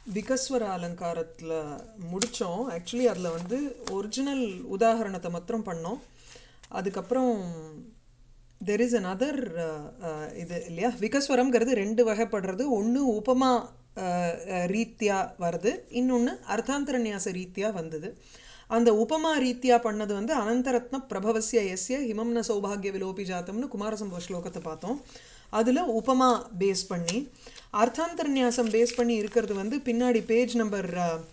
விகஸ்வர அலங்காரத்தில் முடித்தோம். ஆக்சுவலி அதில் வந்து ஒரிஜினல் உதாரணத்தை மாத்திரம் பண்ணோம். அதுக்கப்புறம் தெர் இஸ் another இது இல்லையா, விகஸ்வரம்ங்கிறது ரெண்டு வகைப்படுறது. ஒன்று உபமா ரீத்தியா வருது, இன்னொன்று அர்த்தாந்தரநியாச ரீத்தியா வந்தது. அந்த உபமா ரீத்தியா பண்ணது வந்து அனந்தரத்ன பிரபவசிய எஸ்ய ஹிமம்ன சௌபாகிய விலோபி ஜாத்தம்னு குமாரசம்பவ ஸ்லோகத்தை பார்த்தோம். அதில் உபமா பேஸ் பண்ணி, அர்த்தாந்தரநியாசம் பேஸ் பண்ணி இருக்கிறது வந்து பின்னாடி பேஜ் நம்பர்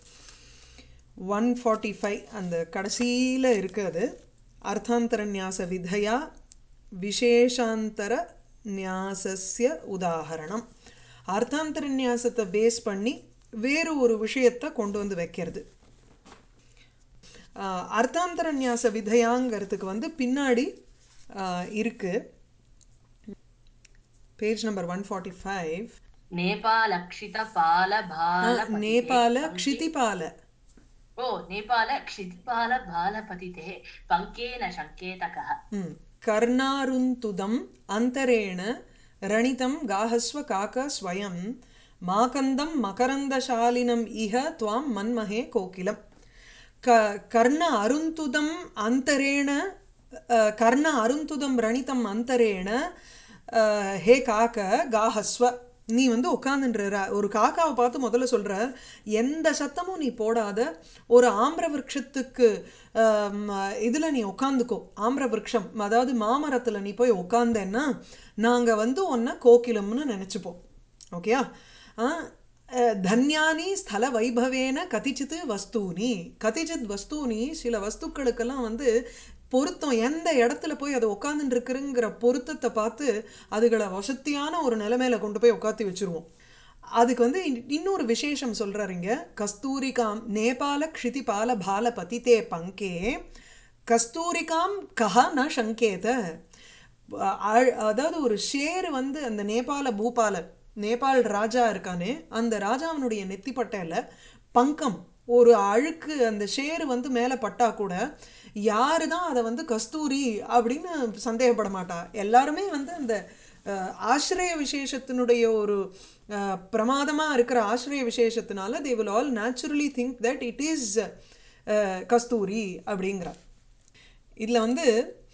145 அந்த கடைசியில் இருக்குது. அர்த்தாந்தரநியாச விதையா விசேஷாந்தர நியாசஸ்ய உதாகரணம். அர்த்தாந்தரநியாசத்தை பேஸ் பண்ணி வேறு ஒரு விஷயத்தை கொண்டு வந்து வைக்கிறது. அர்த்தாந்தரநியாச விதையாங்கிறதுக்கு வந்து பின்னாடி இருக்கு பேஜ் நம்பர் 145. நேபாளக்ஷித பால பால பதிதே நேபாள பங்கே க்ஷிதிபால ஓ நேபாள க்ஷிதிபால பால பதிதே பங்கேன சங்கேதகः கர்ணாருந்துதம் அந்தரேண ரணிதம் காஹஸ்வ காக ஸ்வயம் மாகந்தம் மகரந்தசாலினம் இஹ துவாம் மன்மஹே கோகிலம். கர்ண அருந்துதம் அந்தரேண கர்ண அருந்துதம் ரணிதம் அந்தரேண ஹே காக்க காஹஸ்வ. நீ வந்து உட்காந்துன்ற ஒரு காக்காவை பார்த்து முதல்ல சொல்கிற, எந்த சத்தமும் நீ போடாத ஒரு ஆம்பிர விரக்ஷத்துக்கு இதில் நீ உட்காந்துக்கோ. ஆம்பிர விரக்ஷம் அதாவது மாமரத்தில் நீ போய் உட்காந்தேன்னா நாங்கள் வந்து உன்னை கோகிலம்னு நினச்சிப்போம். ஓகேயா? தன்யானி ஸ்தல வைபவேன கதிச்சித் வஸ்தூனி. கதிச்சித் வஸ்தூனி, சில வஸ்துக்களுக்கெல்லாம் வந்து பொருத்தம், எந்த இடத்துல போய் அதை உட்காந்துட்டு இருக்குங்கிற பொருத்தத்தை பார்த்து அதுகளை வசத்தியான ஒரு நிலைமையில கொண்டு போய் உட்காத்தி வச்சுருவோம். அதுக்கு வந்து இன்னொரு விசேஷம் சொல்கிறாருங்க. கஸ்தூரிகாம் நேபாள க்ஷிதிபால பால பதிதே பங்கே கஸ்தூரிகாம் கஹா ந சங்கேத. அதாவது ஒரு ஷேர் வந்து அந்த நேபாள பூபால நேபாள் ராஜா இருக்கானே, அந்த ராஜாவினுடைய நெத்திப்பட்டையில் பங்கம் ஒரு அழுக்கு அந்த ஷேரு வந்து மேலே பட்டா கூட யாரு தான் அதை வந்து கஸ்தூரி அப்படின்னு சந்தேகப்பட மாட்டா. எல்லாருமே வந்து அந்த ஆசிரிய விசேஷத்தினுடைய ஒரு பிரமாதமாக இருக்கிற ஆசிரிய விசேஷத்தினால they will all naturally think that it is கஸ்தூரி அப்படிங்கிறார். இதில் வந்து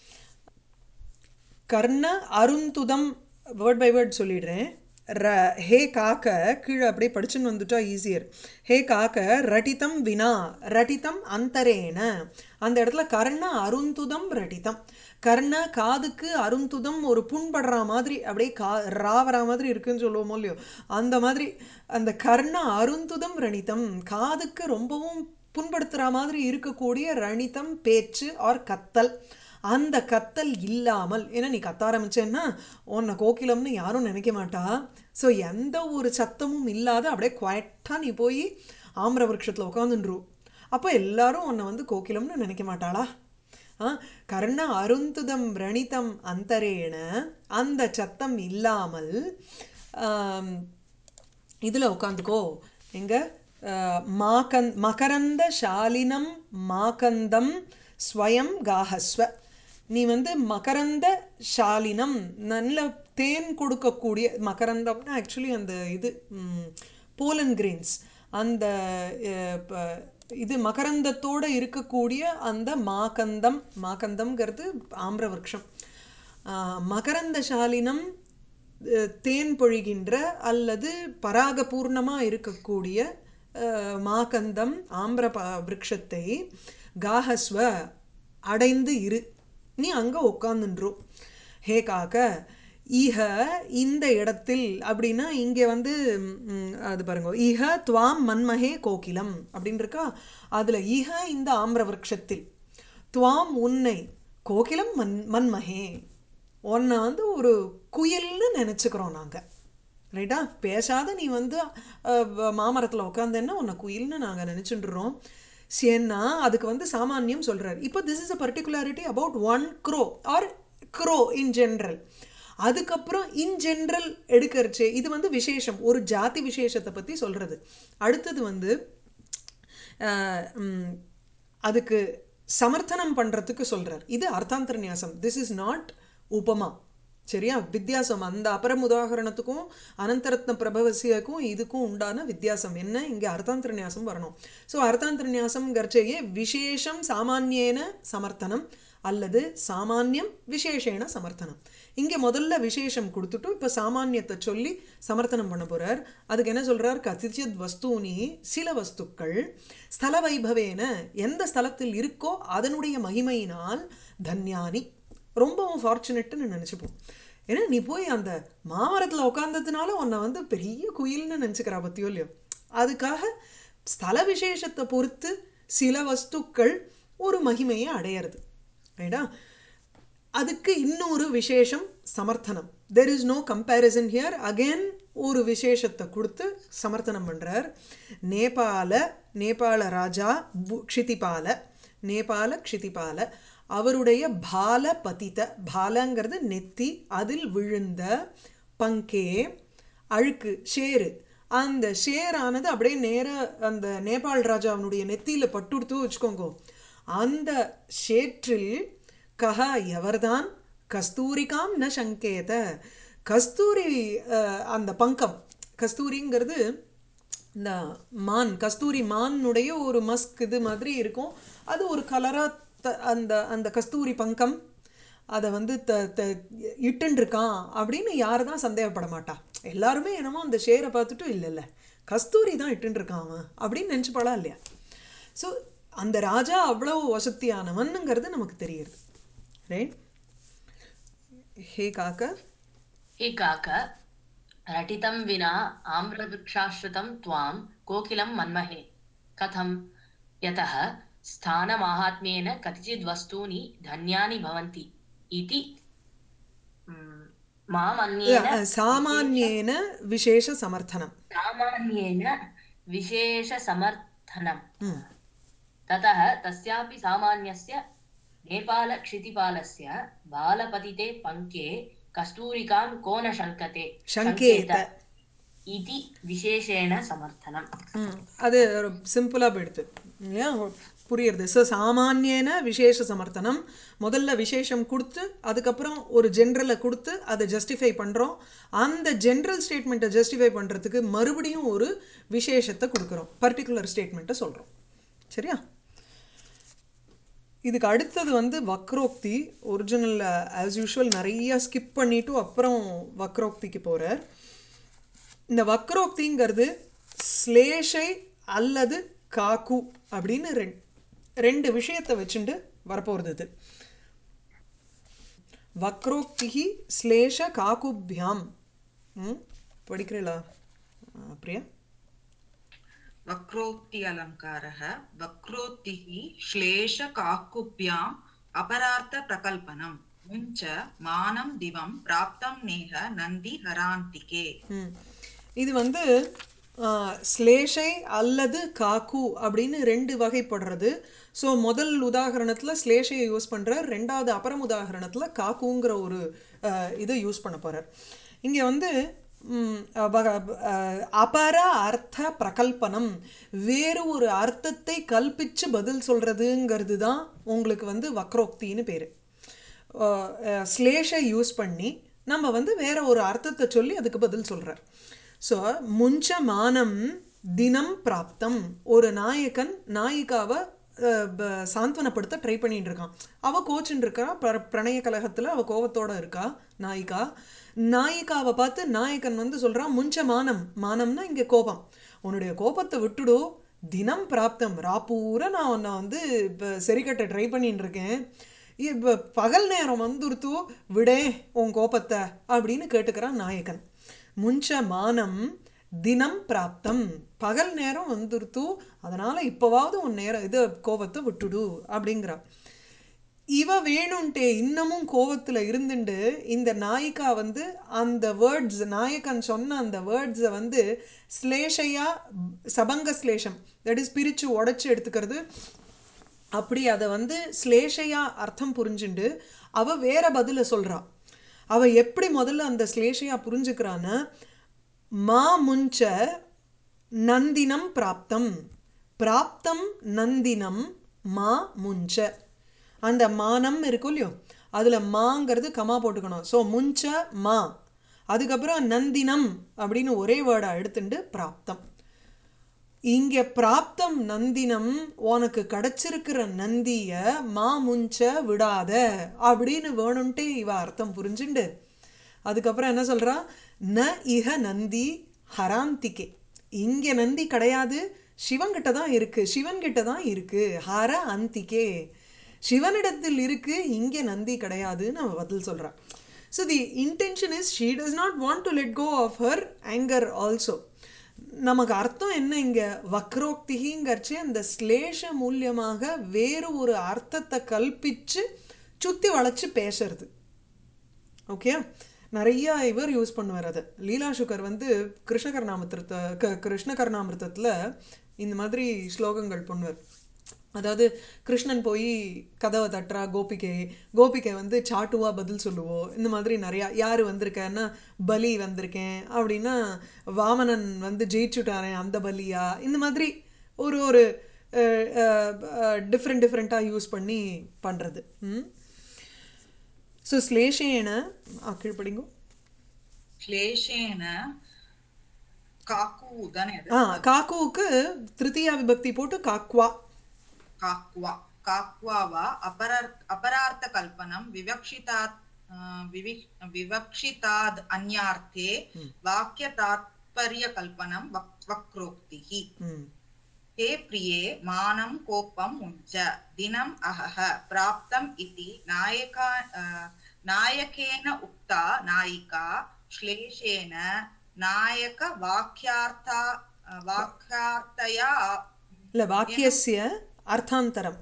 கர்ண அருந்துதம் வேர்ட் பை வேர்ட் சொல்லிடுறேன். ஹே காக்க கீழே அப்படியே படிச்சுன்னு வந்துட்டா ஈஸியர். ஹே காக்க ரட்டிதம் வினா ரட்டிதம் அந்தரேன. அந்த இடத்துல கர்ண அருந்துதம் ரட்டிதம். கர்ண காதுக்கு, அருந்துதம் ஒரு புண்படுற மாதிரி அப்படியே ராவரா மாதிரி இருக்குன்னு சொல்லுவோமோ இல்லையோ, அந்த மாதிரி அந்த கர்ண அருந்துதம் ரணிதம், காதுக்கு ரொம்பவும் புண்படுத்துகிற மாதிரி இருக்கக்கூடிய ரணிதம் பேச்சு ஆர் கத்தல். அந்த கத்தல் இல்லாமல், ஏன்னா நீ கத்த ஆரம்பிச்சேன்னா உன்னை கோகிலம்னு யாரும் நினைக்க மாட்டா. ஸோ எந்த ஒரு சத்தமும் இல்லாத அப்படியே குவாய்ட்டாக நீ போய் ஆம்ர விரக்ஷத்தில் உட்காந்துரு. அப்போ எல்லாரும் உன்னை வந்து கோகிலம்னு நினைக்க மாட்டாளா? கர்ண அருந்துதம் ரணிதம் அந்தரேன, அந்த சத்தம் இல்லாமல் இதில் உட்காந்துக்கோ. எங்கே? மகரந்த ஷாலினம் மாகந்தம் ஸ்வயம் காஹஸ்வ. நீ வந்து மகரந்த ஷாலினம், நல்ல தேன் கொடுக்கக்கூடிய மகரந்தம்னா ஆக்சுவலி அந்த இது போலன் கிரெயின்ஸ், அந்த இது மகரந்தத்தோடு இருக்கக்கூடிய அந்த மாகந்தம். மாகந்தம்ங்கிறது ஆம்ர விரக்ஷம். மகரந்த ஷாலினம் தேன் பொழிகின்ற அல்லது பராகபூர்ணமாக இருக்கக்கூடிய மாகந்தம் ஆம்ர விரக்ஷத்தை காஹஸ்வ அடைந்து இரு, நீ அங்கே உட்காந்துன்றோம். ஹே காக்க ஈஹ இந்த இடத்தில் அப்படின்னா இங்கே வந்து அது பாருங்க, ஈஹ துவாம் மன்மஹே கோகிலம் அப்படின்னு இருக்கா. அதில் ஈஹ இந்த ஆம்ர விரக்ஷத்தில், துவாம் உன்னை, கோகிலம் மன்மஹே உன்னை வந்து ஒரு குயில்னு நினச்சிக்கிறோம் நாங்கள். ரைட்டா? பேசாத நீ வந்து மாமரத்தில் உட்காந்தேன்னா உன்னை குயில்னு நாங்கள் நினச்சிட்டுறோம். ஏன்னா அதுக்கு வந்து சாமானியம் சொல்கிறார். இப்போ this is a particularity about one crow or crow in general. அதுக்கப்புறம் இன் ஜென்ரல் எடுக்கிறச்சு இது வந்து விசேஷம், ஒரு ஜாதி விசேஷத்தை பற்றி சொல்கிறது. அடுத்தது வந்து அதுக்கு சமர்த்தனம் பண்ணுறதுக்கு சொல்கிறார். இது அர்த்தாந்தரநியாசம். திஸ் இஸ் நாட் உபமா. சரியா? வித்தியாசம் அந்த அபரம் உதாகரணத்துக்கும் அனந்தரத்ன பிரபவசியக்கும் இதுக்கும் உண்டான வித்தியாசம் என்ன? இங்கே அர்த்தாந்தர நியாசம் வரணும். ஸோ அர்த்தாந்தர நியாசம்ங்கிறச்சேயே விசேஷம் சாமானியேன சமர்த்தனம் அல்லது சாமானியம் விசேஷேன சமர்த்தனம். இங்கே முதல்ல விசேஷம் கொடுத்துட்டு இப்போ சாமானியத்தை சொல்லி சமர்த்தனம் பண்ண போகிறார். அதுக்கு என்ன சொல்கிறார்? கதிச்சித் வஸ்தூனி, சில வஸ்துக்கள் ஸ்தல வைபவேன எந்த ஸ்தலத்தில் இருக்கோ அதனுடைய மகிமையினால் தன்யானி ரொம்பவும் ஃபார்ச்சுனேட்டுன்னு நினச்சிப்போம். ஏன்னா நீ போய் அந்த மாமரத்தில் உட்காந்ததுனால உன்னை வந்து பெரிய குயில்னு நினச்சிக்கிறா பற்றியோ இல்லையோ. அதுக்காக ஸ்தல விசேஷத்தை பொறுத்து சில வஸ்துக்கள் ஒரு மகிமையை அடையிறது. ரைட்டா? அதுக்கு இன்னொரு விசேஷம் சமர்த்தனம். There is no comparison here. Again ஒரு விசேஷத்தை கொடுத்து சமர்த்தனம் பண்ணுறார். நேபாள ராஜா க்ஷிதிபால, நேபாள க்ஷிதிபால அவருடைய பால பதித்த, பாலங்கிறது நெத்தி, அதில் விழுந்த பங்கே அழுக்கு ஷேரு, அந்த ஷேரானது அப்படியே நேராக அந்த நேபாள் ராஜாவினுடைய நெத்தியில் பட்டுடுத்து வச்சுக்கோங்க. அந்த ஷேற்றில் கஹா எவர்தான் கஸ்தூரிகாம் ந சங்கேத, கஸ்தூரி அந்த பங்கம், கஸ்தூரிங்கிறது இந்த மான், கஸ்தூரி மானுடைய ஒரு மஸ்க் இது மாதிரி இருக்கும். அது ஒரு கலராக அந்த அந்த கஸ்தூரி பங்கம் அதை வந்து இட்டுருக்கான் அப்படின்னு யார் தான் சந்தேகப்பட மாட்டா. எல்லாருமே என்னமோ அந்த ஷேரை பார்த்துட்டு இல்லை இல்லை கஸ்தூரி தான் இட்டுருக்கான் அவன் அப்படின்னு நினச்சிப்பாளா இல்லையா? ஸோ அந்த ராஜா அவ்வளவு வசத்தியானவனுங்கிறது நமக்கு தெரியுது. ரைட்? ஹே காக்க, हे काक रटितं विना आम्रवृक्षाश्रितं त्वां कोकिलं मन्महे कथं यतः स्थानमाहात्म्येन कतिचिद्वस्तूनि धन्यानि भवन्ति इति मामन्येन சாமானியேன விசேஷ சமர்த்தனம். सामान्येन विशेषसमर्थनं ततः तस्यापि सामान्यस्य नेपालक्षितिपालस्य बालपतिते पङ्के कस्तूरिकां को न शङ्कते शङ्केत इति विशेषेण समर्थनम्. அது சிம்பிளாக போயிடுது இல்லையா? புரியுறது. ஸோ சாமானியன விசேஷ சமர்த்தனம், முதல்ல விசேஷம் கொடுத்து அதுக்கப்புறம் ஒரு ஜென்ரலை கொடுத்து அதை ஜஸ்டிஃபை பண்ணுறோம். அந்த ஜென்ரல் ஸ்டேட்மெண்ட்டை ஜஸ்டிஃபை பண்ணுறதுக்கு மறுபடியும் ஒரு விசேஷத்தை கொடுக்குறோம், பர்டிகுலர் ஸ்டேட்மெண்ட்டை சொல்கிறோம். சரியா? இதுக்கு அடுத்தது வந்து வக்ரோக்தி. ஒரிஜினல் ஆஸ் யூஷுவல் நிறையா ஸ்கிப் பண்ணிவிட்டு அப்புறம் வக்ரோக்திக்கு போகிறார். இந்த வக்ரோக்திங்கிறது ஸ்லேஷை அல்லது காக்கு அப்படின்னு ரெண்டு விஷயத்தை வச்சுட்டு வரப்போகிறது. இது வக்ரோக்தி ஸ்லேஷ காக்குபியாம். படிக்கிறீங்களா பிரியா? वक्रोक्ति अलङ्कारः वक्रोक्तिः श्लेष काकुभ्याम् अपरार्थ प्रकल्पनम् मुञ्च मानं दिवं प्राप्तं नेह नन्दी हरान्तिके. இது வந்து ஸ்லேஷை அல்லது காக்கு அப்படின்னு ரெண்டு வகைப்படுறது. ஸோ முதல் உதாகரணத்தில் ஸ்லேஷையை யூஸ் பண்ணுறார், ரெண்டாவது அபரம் உதாகரணத்தில் காக்குங்கிற ஒரு இதை யூஸ் பண்ண போகிறார். இங்கே வந்து அபர அர்த்த பிரகல்பனம், வேறு ஒரு அர்த்தத்தை கல்பித்து பதில் சொல்கிறதுங்கிறது தான் உங்களுக்கு வந்து வக்ரோக்தின்னு பேர். ஸ்லேஷை யூஸ் பண்ணி நம்ம வந்து வேற ஒரு அர்த்தத்தை சொல்லி அதுக்கு பதில் சொல்கிறார். ஸோ முஞ்ச மானம் தினம் பிராப்தம், ஒரு நாயகன் நாயிகாவை சாந்த்வனப்படுத்த ட்ரை பண்ணிட்டு இருக்கான். அவள் கோச்சுன்னு இருக்கா, பிரணய கலகத்தில் அவள் கோவத்தோடு இருக்கா நாயிகா. நாயிகாவை பார்த்து நாயகன் வந்து சொல்கிறான் முஞ்ச மானம், மானம்னா இங்கே கோபம், உன்னுடைய கோபத்தை விட்டுடு, தினம் பிராப்தம், ராப்பூரா நான் உன்னை வந்து இப்போ சரிக்கட்ட ட்ரை பண்ணின்னு இருக்கேன், இப்போ பகல் நேரம் வந்துருத்து விடே உன் கோபத்தை அப்படின்னு கேட்டுக்கிறான் நாயகன். முஞ்ச மானம் தினம் பிராப்தம், பகல் நேரம் வந்துருத்து, அதனால் இப்போவாவது உன் நேரம் இது கோபத்தை விட்டுடு அப்படிங்கிறா. இவ வேணும்ன்ட்டே இன்னமும் கோவத்தில் இருந்துட்டு இந்த நாயிகா வந்து அந்த வேர்ட்ஸ், நாயகன் சொன்ன அந்த வேர்ட்ஸை வந்து ஸ்லேஷையா சபங்க ஸ்லேஷம், தட் இஸ் பிரித்து உடச்சி எடுத்துக்கிறது. அப்படி அதை வந்து ஸ்லேஷையா அர்த்தம் புரிஞ்சுண்டு அவள் வேற பதிலை சொல்கிறா. அவள் எப்படி முதல்ல அந்த ஸ்லேஷையா புரிஞ்சுக்கிறான்னு, மா முஞ்ச நந்தினம் பிராப்தம், பிராப்தம் நந்தினம் மா முஞ்ச, அந்த மானம் இருக்கும் இல்லையோ அதில் மாங்கிறது கமா போட்டுக்கணும். ஸோ முஞ்ச மா, அதுக்கப்புறம் நந்தினம் அப்படின்னு ஒரே வேர்டை எடுத்துட்டு பிராப்தம். இங்கே பிராப்தம் நந்தினம், உனக்கு கிடைச்சிருக்கிற நந்திய மா முஞ்ச விடாத அப்படின்னு வேணும்ன்ட்டு இவ அர்த்தம் புரிஞ்சுண்டு அதுக்கப்புறம் என்ன சொல்றா, ந இஹ நந்தி ஹராந்திகே, இங்கே நந்தி கிடையாது, சிவன்கிட்ட தான் இருக்கு, சிவன்கிட்ட தான் இருக்கு. ஹர அந்திகே, சிவனிடத்தில் இருக்கு, இங்கே நந்தி கிடையாதுன்னு அவ பதில் சொல்றா. So the intention is she does not want to let go of her anger also. நமக்கு அர்த்தம் என்ன இங்கே, வக்ரோக்திங்கிறச்சு அந்த ஸ்லேஷ மூலியமாக வேறு ஒரு அர்த்தத்தை கல்பிச்சு சுற்றி வளைச்சு பேசுறது. ஓகே, நிறையா இவர் யூஸ் பண்ணுவார் அதை. லீலா சுகர் வந்து கிருஷ்ண கர்ணாமிருத்தத்தில் இந்த மாதிரி ஸ்லோகங்கள் பண்ணுவார். அதாவது கிருஷ்ணன் போய் கதவை தட்டுறா கோபிகை, கோபிகை வந்து சாட்டுவா பதில் சொல்லுவோம். இந்த மாதிரி நிறையா, யார் வந்திருக்கேன்னா பலி வந்திருக்கேன் அப்படின்னா வாமனன் வந்து ஜெயிச்சுட்டாரேன் அந்த பலியா, இந்த மாதிரி ஒரு ஒரு டிஃப்ரெண்ட்டாக யூஸ் பண்ணி பண்ணுறது. ஸோ ஸ்லேஷேன கீழ்படிங்கோ, ஸ்லேஷேன காக்கு தானே அது? காக்குவுக்கு திருத்தியா விபக்தி போட்டு காக்வா. காக்வா, காக்வாவா अपरार्थ कल्पनम विवक्षिताद अन्यार्थे वाक्य तात्पर्य कल्पनम वक्रोक्तिः। हे प्रिये मानं कोपं मुञ्च दिनम् अहः प्राप्तम् इति नायकेन उक्ता नायिका श्लेषेण नायक वाक्यार्थया இல்ல வாக்கியஸ்ய அர்த்தாந்தரம்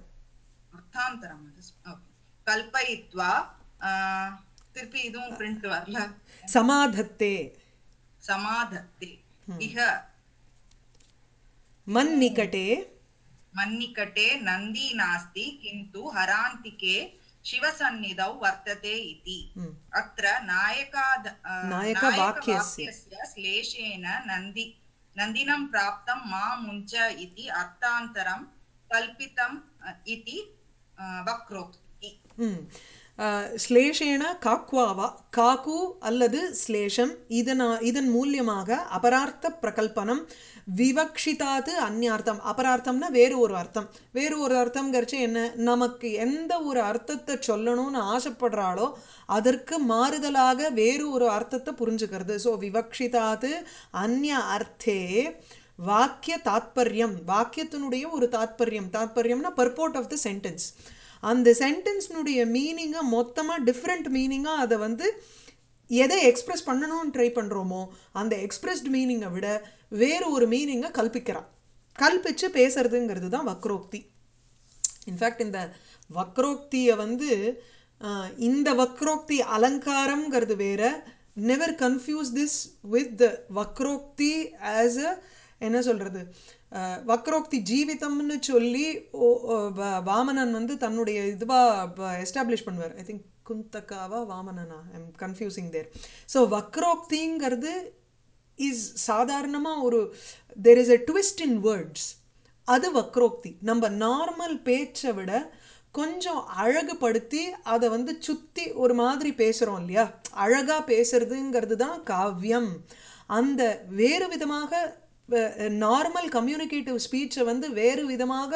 கல்பயித்வா, திருப்பி இதுவும் பிரிண்ட் வரல, சமாதத்தே சமாதத்தே இஹ मन्निकटे नन्दी नास्ति किन्तु हरान्तिके शिवसन्निधौ वर्तते इति। अत्र नायकवाक्यस्य श्लेषेण नन्दिनं प्राप्तं मा मुञ्च इति अर्थान्तरं कल्पितम् इति वक्रोक्तिः। ஸ்லேஷேன காக்வாவா, காக்கு அல்லது ஸ்லேஷம், இதன் மூலியமாக அபரார்த்த பிரகல்பனம், விவக்ஷிதாது அந்நியார்த்தம். அபரார்த்தம்னா வேறு ஒரு அர்த்தம், வேறு ஒரு அர்த்தம்ங்கிறச்சு என்ன, நமக்கு எந்த ஒரு அர்த்தத்தை சொல்லணும்னு ஆசைப்படுறாளோ அதற்கு மாறுதலாக வேறு ஒரு அர்த்தத்தை புரிஞ்சுக்கிறது. ஸோ விவக்ஷிதாது அந்நிய அர்த்தே வாக்கிய தாத்பரியம், வாக்கியத்தினுடைய ஒரு தாத்பரியம், தாத்பரியம்னா பர்போர்ட் ஆஃப் த சென்டென்ஸ், அந்த சென்டென்ஸ்னுடைய மீனிங்கை மொத்தமாக டிஃப்ரெண்ட் மீனிங்காக அதை வந்து எதை எக்ஸ்ப்ரெஸ் பண்ணணும்னு ட்ரை பண்ணுறோமோ அந்த எக்ஸ்ப்ரெஸ்ட் மீனிங்கை விட வேறு ஒரு மீனிங்கை கல்பிக்கிறான், கல்பிச்சு பேசுறதுங்கிறது தான் வக்ரோக்தி. இன்ஃபேக்ட் இந்த வக்ரோக்தியை வந்து இந்த வக்ரோக்தி அலங்காரம்ங்கிறது வேற. நெவர் கன்ஃபியூஸ் திஸ் வித் வக்ரோக்தி ஆஸ் அ, என்ன சொல்கிறது, வக்ரோக்தி ஜீவிதம்னு சொல்லி வாமனன் வந்து தன்னுடைய இதுவாக எஸ்டாப்ளிஷ் பண்ணுவார். ஐ திங்க் குந்தக்காவா வாமனனா, ஐம் கன்ஃபியூசிங் தேர். ஸோ வக்ரோக்திங்கிறது இஸ் சாதாரணமாக ஒரு there is a twist in words, அது வக்ரோக்தி. நம்ம நார்மல் பேச்சை விட கொஞ்சம் அழகுபடுத்தி அதை வந்து சுற்றி ஒரு மாதிரி பேசுகிறோம் இல்லையா, அழகாக பேசுறதுங்கிறது தான் காவியம். அந்த வேறு விதமாக நார்மல் கம்யூனிகேட்டிவ் ஸ்பீச்சை வந்து வேறு விதமாக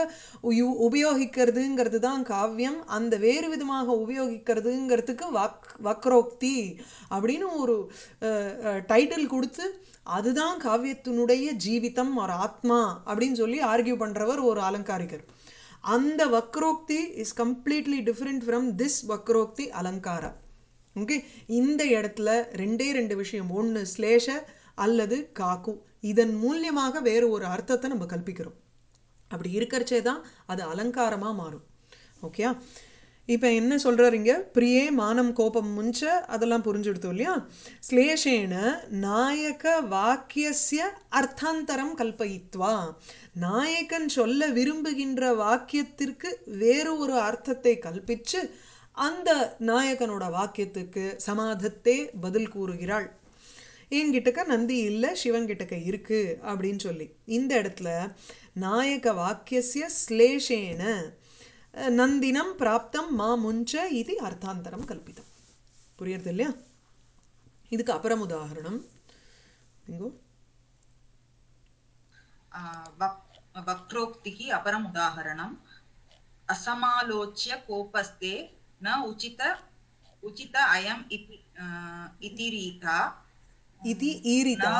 உபயோகிக்கிறதுங்கிறது தான் காவியம். அந்த வேறு விதமாக உபயோகிக்கிறதுங்கிறதுக்கு வக்ரோக்தி அப்படின்னு ஒரு டைட்டில் கொடுத்து அதுதான் காவியத்தினுடைய ஜீவிதம் ஒரு ஆத்மா அப்படின்னு சொல்லி ஆர்கியூ பண்ணுறவர் ஒரு அலங்காரிகர். அந்த வக்ரோக்தி is completely different from this வக்ரோக்தி அலங்காரா. ஓகே, இந்த இடத்துல ரெண்டு விஷயம், ஒன்று ஸ்லேஷ அல்லது காக்கு, இதன் மூலியமாக வேறு ஒரு அர்த்தத்தை நம்ம கல்பிக்கிறோம். அப்படி இருக்கிறச்சே தான் அது அலங்காரமாக மாறும். ஓகே, இப்போ என்ன சொல்கிறார் இங்கே, பிரியே மானம் கோபம் முஞ்ச அதெல்லாம் புரிஞ்சுடுத்தோம் இல்லையா. ஸ்லேஷேன நாயக வாக்கியஸ்ய அர்த்தாந்தரம் கல்பயித்வா, நாயகன் சொல்ல விரும்புகின்ற வாக்கியத்திற்கு வேறு ஒரு அர்த்தத்தை கல்பித்து அந்த நாயகனோட வாக்கியத்துக்கு சமாதத்தே பதில் கூறுகிறாள். என்கிட்டக்க நந்தி இல்லை, சிவன்கிட்டக்க இருக்கு அப்படின்னு சொல்லி இந்த இடத்துல நாயக வாக்கியஸ்ய ஸ்லேஷேன நந்தினம் பிராப்தம் மா முஞ்ச இது அர்த்தாந்தரம் கல்பிதம். புரியுறது இல்லையா? இதுக்கு அப்புறம் உதாரணம் இங்கோ वक्रोक्तिः अपरम् उदाहरणम् असमालोच्य कोपस्ते न उचित अयम् इति रीता इति न ईरिता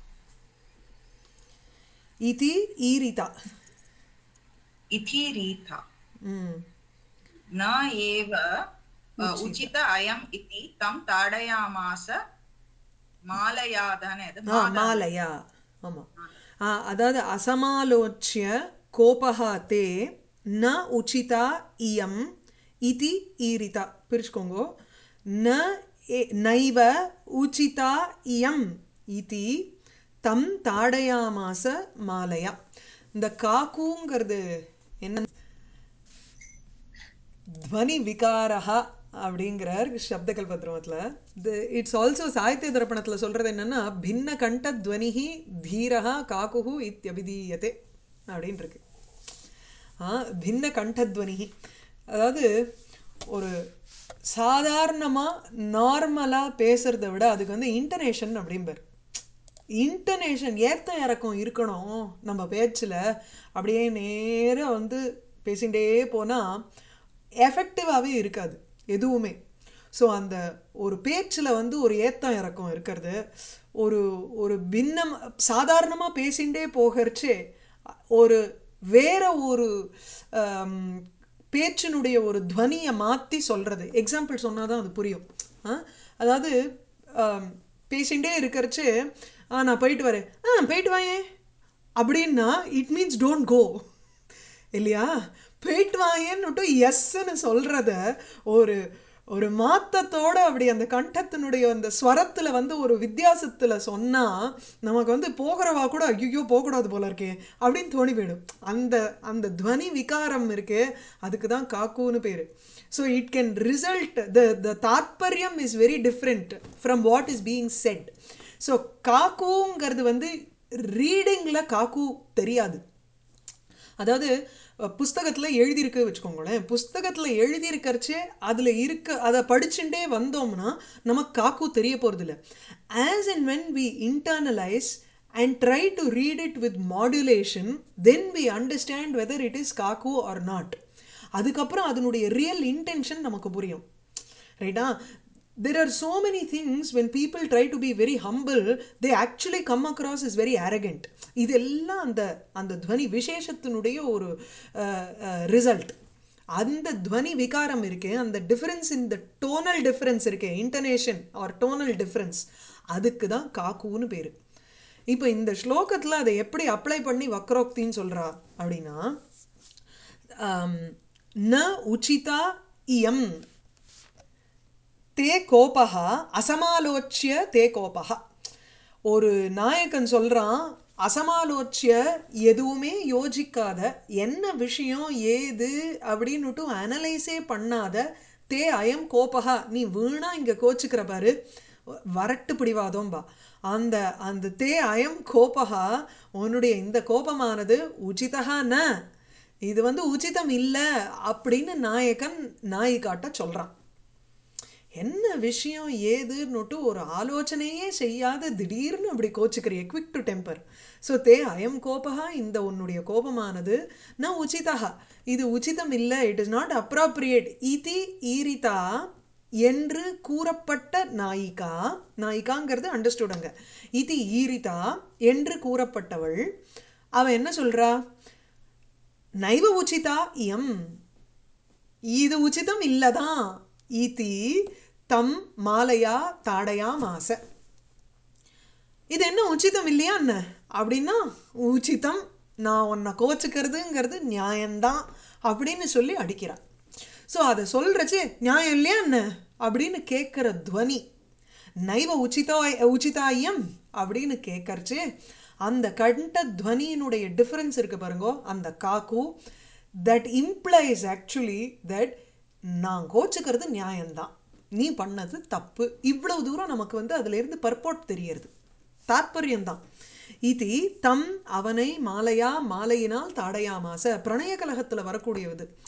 इति ईरिता इति रीता ம் न एव उचित अयम् इति तं ताडयामास मालयादन மாலையா ஆமாம். அதாவது அசமாலோச்சிய கோபஹா தே ந உச்சிதா இயம் இதி ஈரிதா. பிரிச்சுக்கோங்கோ. ந நைவ உச்சிதா இயம் இதி தம் தாடயாமாச மாலையா. இந்த காக்குங்கிறது என்ன? துவனி விகாரஹா அப்படிங்கிறார் சப்தகல்பத்ரமத்தில். இட்ஸ் ஆல்சோ சாகித்ய தர்ப்பணத்தில் சொல்கிறது என்னென்னா பின்ன கண்ட துவனிஹி தீரஹா காக்குஹு இத்தியபிதீயத்தே அப்படின்னு இருக்கு. பின்ன கண்டத்வனிஹி அதாவது ஒரு சாதாரணமாக நார்மலாக பேசுகிறத விட அதுக்கு வந்து இன்டனேஷன் அப்படிம்பார். இன்டனேஷன் ஏற்ற இறக்கம் இருக்கணும் நம்ம பேச்சில். அப்படியே நேராக வந்து பேசிகிட்டே போனால் எஃபெக்டிவாகவே இருக்காது எதுவுமே. ஸோ அந்த ஒரு பேச்சில் வந்து ஒரு ஏத்தம் இறக்கம் இருக்கிறது. ஒரு ஒரு பின்னம் சாதாரணமாக பேசிகிட்டே போகிறச்சே ஒரு வேற ஒரு பேச்சினுடைய ஒரு துவனியை மாற்றி சொல்கிறது. எக்ஸாம்பிள் சொன்னால் தான் அது புரியும். அதாவது பேசிகிட்டே இருக்கிறச்சு நான் போயிட்டு வரேன், போயிட்டு வாயே அப்படின்னா இட் மீன்ஸ் டோன்ட் கோ இல்லையா? போயிட்டு வாயேன்னுட்டு எஸ்ன்னு சொல்கிறத ஒரு ஒரு மாத்தத்தோடு அப்படி அந்த கண்டத்தினுடைய அந்த ஸ்வரத்தில் வந்து ஒரு வித்தியாசத்தில் சொன்னால் நமக்கு வந்து போகிறவா கூட ஐயோ போகக்கூடாது போல இருக்கே அப்படின்னு தோணி போயிடும். அந்த அந்த துவனி விகாரம் இருக்கே அதுக்கு தான் காக்குன்னு பேர். So it can result the தாத்பரியம் is very different from what is being said. So காக்குங்கிறது வந்து ரீடிங்கில் காக்கு தெரியாது. அதாவது புஸ்தகத்தில் எழுதியிருக்கு வச்சுக்கோங்களேன். புஸ்தகத்தில் எழுதியிருக்கிறச்சே அதில் அதை படிச்சுட்டே வந்தோம்னா நமக்கு காக்கு தெரிய போகிறதில்ல. As and when we internalize and try to read it with modulation, then we understand whether it is kaku or not. அதுக்கப்புறம் அதனுடைய ரியல் இன்டென்ஷன் நமக்கு புரியும். ரைட்டா? There are so many things when people try to be very humble, they actually come across as very arrogant. இதெல்லாம் அந்த அந்த துவனி விசேஷத்தினுடைய ஒரு ரிசல்ட். அந்த துவனி விகாரம் இருக்கு, அந்த டிஃபரன்ஸ் இந்த டோனல் டிஃபரன்ஸ் இருக்கு, இன்டனேஷன் ஆர் டோனல் டிஃபரன்ஸ், அதுக்கு தான் காக்குன்னு பேர். இப்போ இந்த ஸ்லோகத்தில் அதை எப்படி அப்ளை பண்ணி வக்ரோக்தின்னு சொல்கிறா அப்படின்னா ந உச்சிதா இயம் தே கோபஹா அசமாலோச்சிய தே கோபஹா. ஒரு நாயக்கன் சொல்கிறான், அசமாலோச்சிய எதுவுமே யோசிக்காத, என்ன விஷயம் ஏது அப்படின்னுட்டு அனலைஸே பண்ணாத, தே அயம் கோபஹா நீ வீணா இங்கே கோச்சிக்கிற பாரு வரட்டு பிடிவாதோம்பா. அந்த அந்த தே அயம் கோபஹா உன்னுடைய இந்த கோபமானது உச்சிதா ந, இது வந்து உச்சிதம் இல்லை அப்படின்னு நாயக்கன் நாயிக்காட்ட சொல்கிறான். என்ன விஷயம் ஏதுன்னுட்டு ஒரு ஆலோசனையே செய்யாத திடீர்னு அப்படி கோச்சிக்கிறிய, குவிக் டு டெம்பர். ஸோ தே அயம் கோபஹா இந்த உன்னுடைய கோபமானது ந உச்சிதா இது உச்சிதம் இல்லை, இட் இஸ் நாட் அப்ராப்ரியேட். இதி ஈரிதா என்று கூறப்பட்ட நாயிகா, நாயிகாங்கிறது அண்டர்ஸ்டுடுங்க. இது ஈரிதா என்று கூறப்பட்டவள் அவன் என்ன சொல்கிறா? நைவ உச்சிதா இயம் இது உச்சிதம் இல்லைதான். இதி தம் மாலையா தாடையாமாச. இது என்ன உச்சிதம் இல்லையா என்ன அப்படின்னா, உச்சிதம் நான் உன்னை கோச்சிக்கிறதுங்கிறது நியாயம்தான் அப்படின்னு சொல்லி அடிக்கிறான். ஸோ அதை சொல்கிறச்சு நியாயம் இல்லையா என்ன அப்படின்னு கேட்குற துவனி நைவ உச்சிதாயம் அப்படின்னு கேட்கறச்சு அந்த கண்ட துவனியினுடைய டிஃப்ரென்ஸ் இருக்குது பாருங்கோ. அந்த காக்கு தட் இம்ப்ளைஸ் ஆக்சுவலி தட் நான் கோச்சிக்கிறது நியாயம்தான், நீ பண்ணது தப்பு. இவ்வளவு தூரம் நமக்கு வந்து அதிலேருந்து பர்போர்ட் தெரியறது, தாற்பயம்தான். இது தம் அவனை மாலையா மாலையினால் தாடையாமாச பிரணய கலகத்தில் வரக்கூடியது.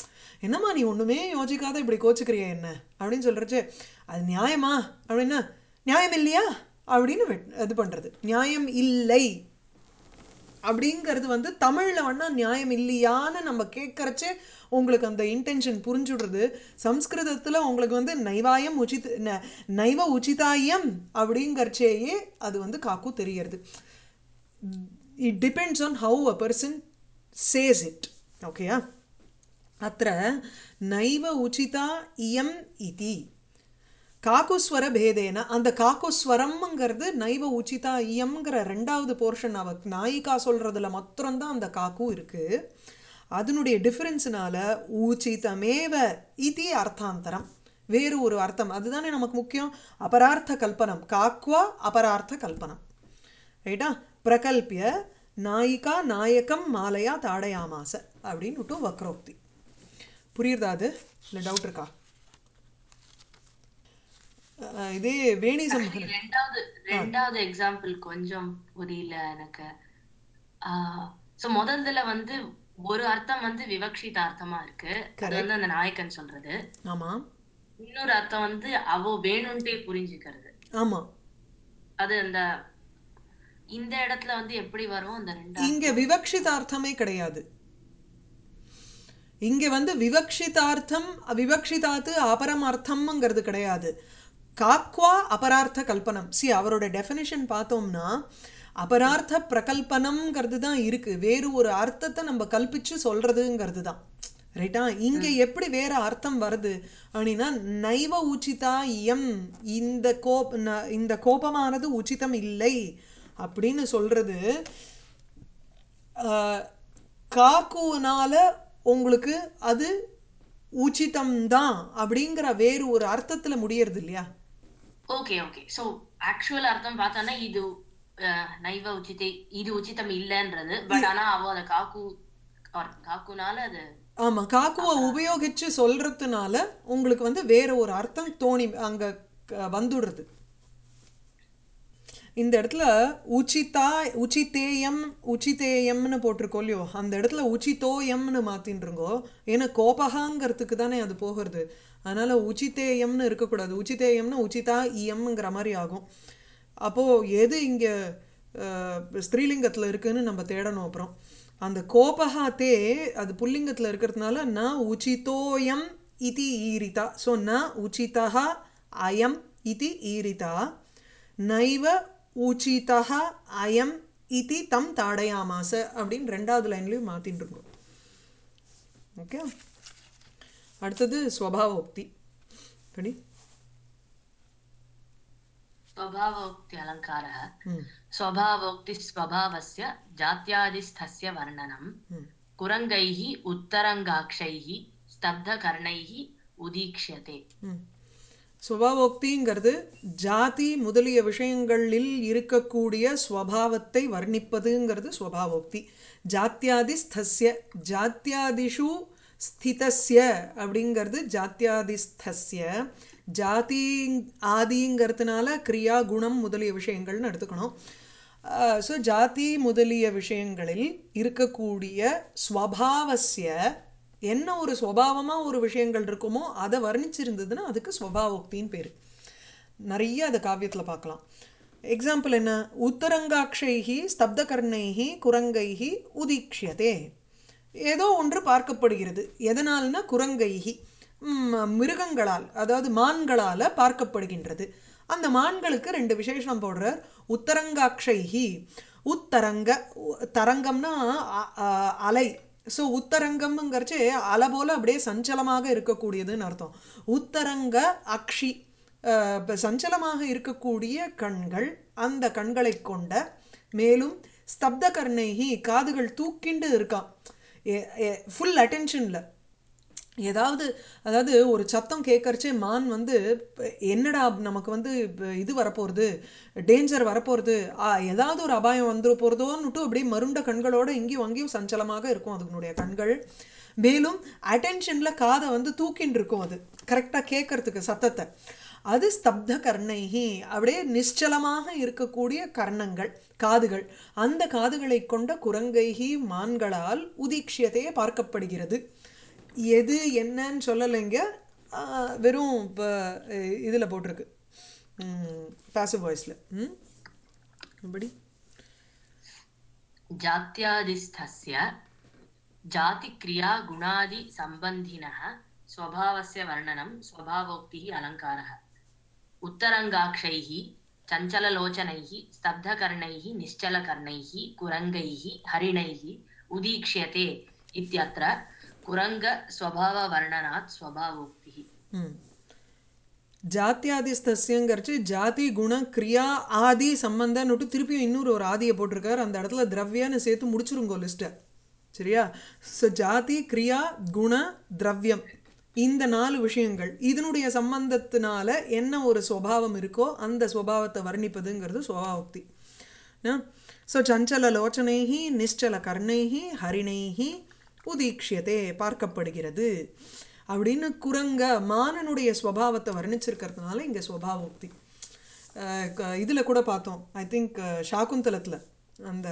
என்னம்மா நீ ஒன்றுமே யோசிக்காத இப்படி கோச்சுக்கிறியா என்ன அப்படின்னு சொல்கிறச்சே அது நியாயமா அப்படின்னா நியாயம் இல்லையா அப்படின்னு இது பண்ணுறது. நியாயம் இல்லை அப்படிங்கிறது வந்து தமிழில் வேணா நியாயம் இல்லையான்னு நம்ம கேட்குறச்சே உங்களுக்கு அந்த இன்டென்ஷன் புரிஞ்சுடுறது. சம்ஸ்கிருதத்தில் உங்களுக்கு வந்து நைவாயம் நைவ உச்சிதாயம் அப்படிங்கிறச்சேயே அது வந்து காக்கு தெரியறது. It depends on how a person says it. ஓகேயா? அத்த நைவ உச்சிதா இயம் இதி காக்குஸ்வர பேதேன, அந்த காக்குஸ்வரம்ங்கிறது நைவ உச்சிதா இயம்ங்கிற ரெண்டாவது போர்ஷன் அவ நாயிகா சொல்கிறதுல மாத்திரம்தான் அந்த காக்கு இருக்குது. அதனுடைய டிஃப்ரென்ஸ்னால ஊச்சிதமேவ இதி அர்த்தாந்தரம், வேறு ஒரு அர்த்தம். அதுதானே நமக்கு முக்கியம். அபரார்த்த கல்பனம், காக்வா அபரார்த்த கல்பனம். ரைட்டா? பிரகல்பிய நாயிகா நாயகம் மாலையா தாடயாமாச அப்படின்னு வக்ரோக்தி. புரியுறதா? அது இல்லை டவுட் இருக்கா? இதே வேணி சம்ஹாரம் ரெண்டாவது எக்ஸாம்பிள் கொஞ்சம் புரியல எனக்கு. சோ முதல்ல வந்து ஒரு அர்த்தம் வந்து விவக்ஷித அர்த்தமா இருக்கு, அது வந்து அந்த நாயக்கன் சொல்றது. ஆமா. இன்னொரு அர்த்தம் வந்து அவ வேணும்ட்டே புரிஞ்சுக்கிறது. ஆமா. அது அந்த இந்த இடத்துல வந்து எப்படி வரும் அந்த ரெண்டு? இங்க விவக்ஷிதார்த்தமே கிடையாது. இங்க வந்து விவக்ஷிதார்த்தம் விவக்ஷிதாத்து அபரம் அர்த்தம்ங்கிறது கிடையாது. காக்வா அபரார்த்த கல்பனம். அவரோட டெஃபினிஷன் பார்த்தோம்னா அபரார்த்த பிரகல்பனம்ங்கிறது தான் இருக்குது, வேறு ஒரு அர்த்தத்தை நம்ம கல்பிச்சு சொல்கிறதுங்கிறது தான். ரைட்டா? இங்கே எப்படி வேறு அர்த்தம் வருது அப்படின்னா நைவ உச்சிதா இயம், இந்த கோபமானது உச்சிதம் இல்லை அப்படின்னு சொல்கிறது காக்குனால உங்களுக்கு அது உச்சிதம்தான் அப்படிங்கிற வேறு ஒரு அர்த்தத்தில் முடியறது இல்லையா? Okay okay. சோ ஆக்சுவல் அர்த்தம் பார்த்தோன்னா இது நைவ உச்சிதே, இது உச்சிதம் இல்லைன்றது. பட் ஆனா அவ அத காக்குனால அது ஆமாம், காக்குவை உபயோகிச்சு சொல்றதுனால உங்களுக்கு வந்து வேற ஒரு அர்த்தம் தோணி அங்கே வந்துடுறது. இந்த இடத்துல உச்சிதேயம்னு போட்டிருக்கோம் இல்லையோ, அந்த இடத்துல உச்சிதோயம்னு மாற்றின்றிருங்கோ. ஏன்னா கோபகாங்கிறதுக்கு தானே அது போகிறது. அதனால் உச்சிதேயம்னு இருக்கக்கூடாது. உச்சிதேயம்னு உச்சிதா இயம்ங்கிற மாதிரி ஆகும். அப்போது எது இங்கே ஸ்திரீலிங்கத்தில் இருக்குதுன்னு நம்ம தேடணும். அப்புறம் அந்த கோபகா தே அது புல்லிங்கத்தில் இருக்கிறதுனால ந உச்சிதோயம் இதி ஈரிதா. ஸோ ந உச்சிதா அயம் இதி ஈரிதா நைவ உச்சிதா அயம் இதி தம் தாடயாமாச அப்படின்னு ரெண்டாவது லைன்லையும் மாற்றிட்டு இருக்கோம். ஓகே. அடுத்தது ஸ்வபாவோக்தி. படி. स्वभावोक्ति अलङ्कारः स्वभावोक्ति स्वभावस्य जात्यादिस्थस्य वर्णनं कुरङ्गैः उत्तरङ्गाक्षैः स्तब्धकर्णैः उदीक्ष्यते. ஸ்வபாவோக்திங்கிறது ஜாதி முதலிய விஷயங்களில் இருக்கக்கூடிய ஸ்வபாவத்தை வர்ணிப்பதுங்கிறது ஸ்வபாவோக்தி. ஜாத்தியாதி ஸ்தஸ்ய, ஜாத்தியாதிஷு ஸ்திதஸ்ய அப்படிங்கிறது ஜாத்தியாதிஸ்தஸ்ய. ஜாதி ஆதிங்கிறதுனால கிரியா குணம் முதலிய விஷயங்கள்னு எடுத்துக்கணும். ஸோ ஜாதி முதலிய விஷயங்களில் இருக்கக்கூடிய ஸ்வபாவஸ்ய, என்ன ஒரு ஸ்வபாவமாக ஒரு விஷயங்கள் இருக்குமோ அதை வர்ணிச்சிருந்ததுன்னா அதுக்கு ஸ்வபாவோக்தின்னு பேர். நிறைய அதை காவியத்தில் பார்க்கலாம். எக்ஸாம்பிள் என்ன? உத்தரங்காட்சைஹி ஸ்தப்தகர்ணைஹி குரங்கைஹி உதீக்ஷியதே. ஏதோ ஒன்று பார்க்கப்படுகிறது. எதனால்னா குரங்கைஹி, மிருகங்களால், அதாவது மான்களால் பார்க்கப்படுகின்றது. அந்த மான்களுக்கு ரெண்டு விசேஷம் போடுறார். உத்தரங்காட்சைஹி, உத்தரங்க, தரங்கம்னா அலை. ஸோ உத்தரங்கம்ங்கிறச்சு அலை போல் அப்படியே சஞ்சலமாக இருக்கக்கூடியதுன்னு அர்த்தம். உத்தரங்க அக்ஷி, சஞ்சலமாக இருக்கக்கூடிய கண்கள், அந்த கண்களை கொண்ட. மேலும் ஸ்தப்த கர்ணைஹி, காதுகள் தூக்கிண்டு இருக்கான், ஃபுல் அட்டென்ஷனில். அதாவது ஒரு சத்தம் கேட்கறச்சே மான் வந்து என்னடா நமக்கு வந்து இது வரப்போகிறது, டேஞ்சர் வரப்போகிறது, ஏதாவது ஒரு அபாயம் வந்துட போகிறதோன்னுட்டு அப்படியே மருண்ட கண்களோடு இங்கேயும் அங்கேயும் சஞ்சலமாக இருக்கும் அதனுடைய கண்கள். மேலும் அட்டென்ஷனில் காதை வந்து தூக்கின்னு இருக்கும் அது கரெக்டாக கேட்கறதுக்கு சத்தத்தை. அது ஸ்தப்த கர்ணைஹி, அப்படியே நிశ్చலமாக இருக்கக்கூடிய கர்ணங்கள், காதுகள். அந்த காதுகளை கொண்ட குரங்கைஹி, மான்களால் உதீக்ஷியத்தையே பார்க்கப்படுகிறது. எது என்னன்னு சொல்லலைங்க. வெறும் இப்போ இதில் போட்டிருக்கு பாசிவ் வாய்ஸில். அப்படி जात्यादिस्थस्य जातिक्रिया गुणादि सम्बन्धिनः स्वभावस्य वर्णनं स्वभावोक्तिः अलङ्कारः उत्तरङ्गाक्षैः चञ्चललोचनैः स्तब्धकर्णैः निश्चलकर्णैः कुरङ्गैः हरिणैः उदीक्ष्यते इत्यत्र कुरङ्गस्वभाववर्णनात् स्वभावोक्तिः. ஜாத்தியாதிஸ்தஸ்யங்கிறச்சு ஜாதி குண கிரியா ஆதி சம்பந்தன்னுட்டு திருப்பியும் இன்னொரு ஒரு ஆதியை போட்டிருக்காரு. அந்த இடத்துல திரவியன்னு சேர்த்து முடிச்சிருங்கோ லிஸ்ட்டை. சரியா? ஸோ ஜாதி கிரியா குண திரவியம் இந்த 4 விஷயங்கள் இதனுடைய சம்பந்தத்தினால என்ன ஒரு சுபாவம் இருக்கோ அந்த சுபாவத்தை வர்ணிப்பதுங்கிறது சுபாவோக்தி. ஸோ சஞ்சல லோச்சனைஹி நிశ్చல கர்ணைஹி ஹரிணைஹி உதீக்ஷியதே பார்க்கப்படுகிறது அப்படின்னு குரங்க மானனுடைய ஸ்வபாவத்தை வர்ணிச்சிருக்கிறதுனால இங்கே ஸ்வபாவோக்தி. இதில் கூட பார்த்தோம், ஐ திங்க் சாகுந்தலத்தில் அந்த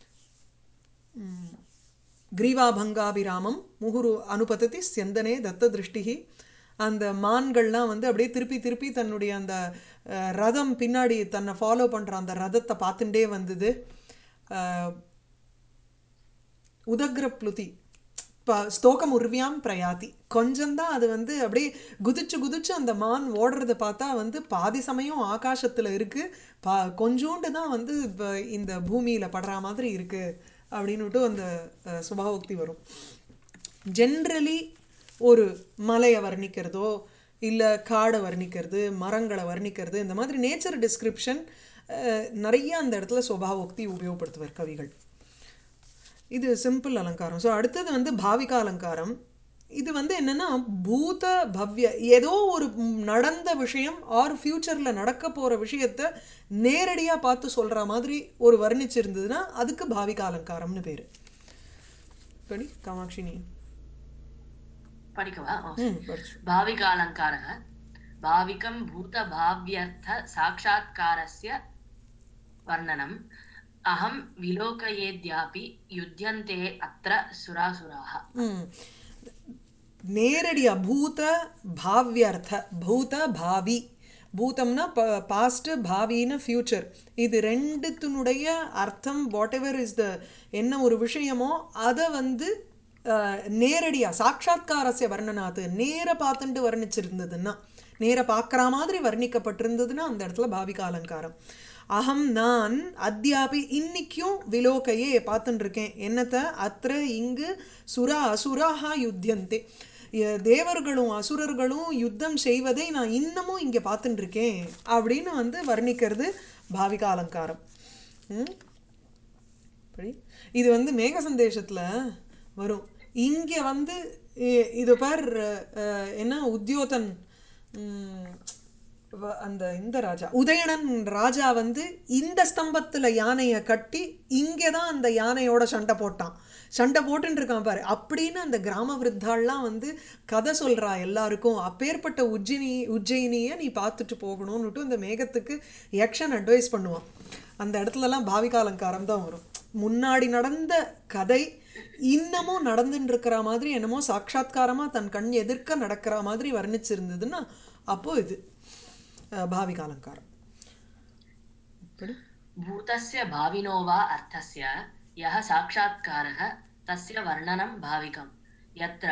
கிரீவாபங்காபிராமம் முகுரு அனுபதத்தி செந்தனே தத்த திருஷ்டிகி, அந்த மான்கள்லாம் வந்து அப்படியே திருப்பி திருப்பி தன்னுடைய அந்த ரதம் பின்னாடி தன்னை ஃபாலோ பண்ணுற அந்த ரதத்தை பார்த்துட்டே வந்தது. உதக்ரப்ளுதி ஸ்தோகம் உர்வியாம் பிரயாதி, கொஞ்சம்தான் அது வந்து அப்படியே குதிச்சு குதிச்சு அந்த மான் ஓடுறத பார்த்தா வந்து பாதி சமயம் ஆகாசத்தில் இருக்குது, கொஞ்சோண்டு தான் வந்து இப்போ இந்த பூமியில் படுற மாதிரி இருக்குது அப்படின்னுட்டு அந்த சுபாவோக்தி வரும். ஜென்ரலி ஒரு மலையை வர்ணிக்கிறதோ இல்லை காடை வர்ணிக்கிறது மரங்களை வர்ணிக்கிறது இந்த மாதிரி நேச்சர் டிஸ்கிரிப்ஷன் நிறைய அந்த இடத்துல சுபாவோக்தி உபயோகப்படுத்துவார் கவிகள். இது சிம்பிள் அலங்காரம். ஸோ அடுத்தது வந்து பாவிகா அலங்காரம். இது வந்து என்னென்னா பூத பவ்ய, ஏதோ ஒரு நடந்த விஷயம் ஆர் ஃப்யூச்சரில் நடக்க போகிற விஷயத்தை நேரடியாக பார்த்து சொல்கிற மாதிரி ஒரு வர்ணிச்சிருந்ததுன்னா அதுக்கு பாவிகா அலங்காரம்னு பேர். படி காமாட்சினி படிக்கவா? भाविकालङ्कारः भाविकं भूतभाव्यर्थ साक्षात्कारस्य वर्णनम् अहं विलोकयेद्यापि युध्यन्ते अत्र सुरासुराः. நேரடியா பூத பாவ்யர்த்த, பூத பாவி, பூதம்னா பாஸ்ட், பாவின்னு ஃபியூச்சர், இது ரெண்டுத்தினுடைய அர்த்தம் வாட் எவர் இஸ் த என்ன ஒரு விஷயமோ அதை வந்து நேரடியாக சாட்சாத்காரஸ்ய வர்ணனாத்து நேர பார்த்துட்டு வர்ணிச்சிருந்ததுன்னா, நேர பார்க்குற மாதிரி வர்ணிக்கப்பட்டிருந்ததுன்னா அந்த இடத்துல பாவிகா அலங்காரம். அகம் நான் அத்தியாபி இன்னைக்கும் விலோகையே பார்த்துட்டு இருக்கேன் என்னத்தை அத்திர இங்கு சுரா அசுராஹா யுத்தியந்தே, தேவர்களும் அசுரர்களும் யுத்தம் செய்வதை நான் இன்னமும் இங்கே பார்த்துட்டு இருக்கேன் அப்படின்னு வந்து வர்ணிக்கிறது பாவிகா அலங்காரம். இது வந்து மேக சந்தேஷத்தில் வரும். இங்கே வந்து இது பேர் என்ன உத்யோதன் அந்த இந்த ராஜா உதயணன் ராஜா வந்து இந்த ஸ்தம்பத்தில் யானையை கட்டி இங்கே தான் அந்த யானையோட சண்டை போட்டான், சண்டை போட்டுன்னு இருக்கான் பாரு அப்படின்னு அந்த கிராம விருத்தாள்லாம் வந்து கதை சொல்கிறா எல்லாருக்கும். அப்பேற்பட்ட உஜ்ஜயினியை நீ பார்த்துட்டு போகணும்னுட்டு அந்த மேகத்துக்கு யக்ஷன் அட்வைஸ் பண்ணுவான். அந்த இடத்துலலாம் பாவிகா அலங்காரம் தான் வரும். முன்னாடி நடந்த கதை இன்னமும் நடந்துட்டு இருக்கிற மாதிரி என்னமோ சாட்சாத்காரமாக தன் கண் எதிர்க்க நடக்கிற மாதிரி வர்ணிச்சிருந்ததுன்னா அப்போ இது பாவிகா அலங்காரம். பூதஸ்ய பாவினோ வா அர்த்தஸ்ய யஹ சாட்சாத்காரः தஸ்ய வர்ணனம் பாவிகம் யத்ர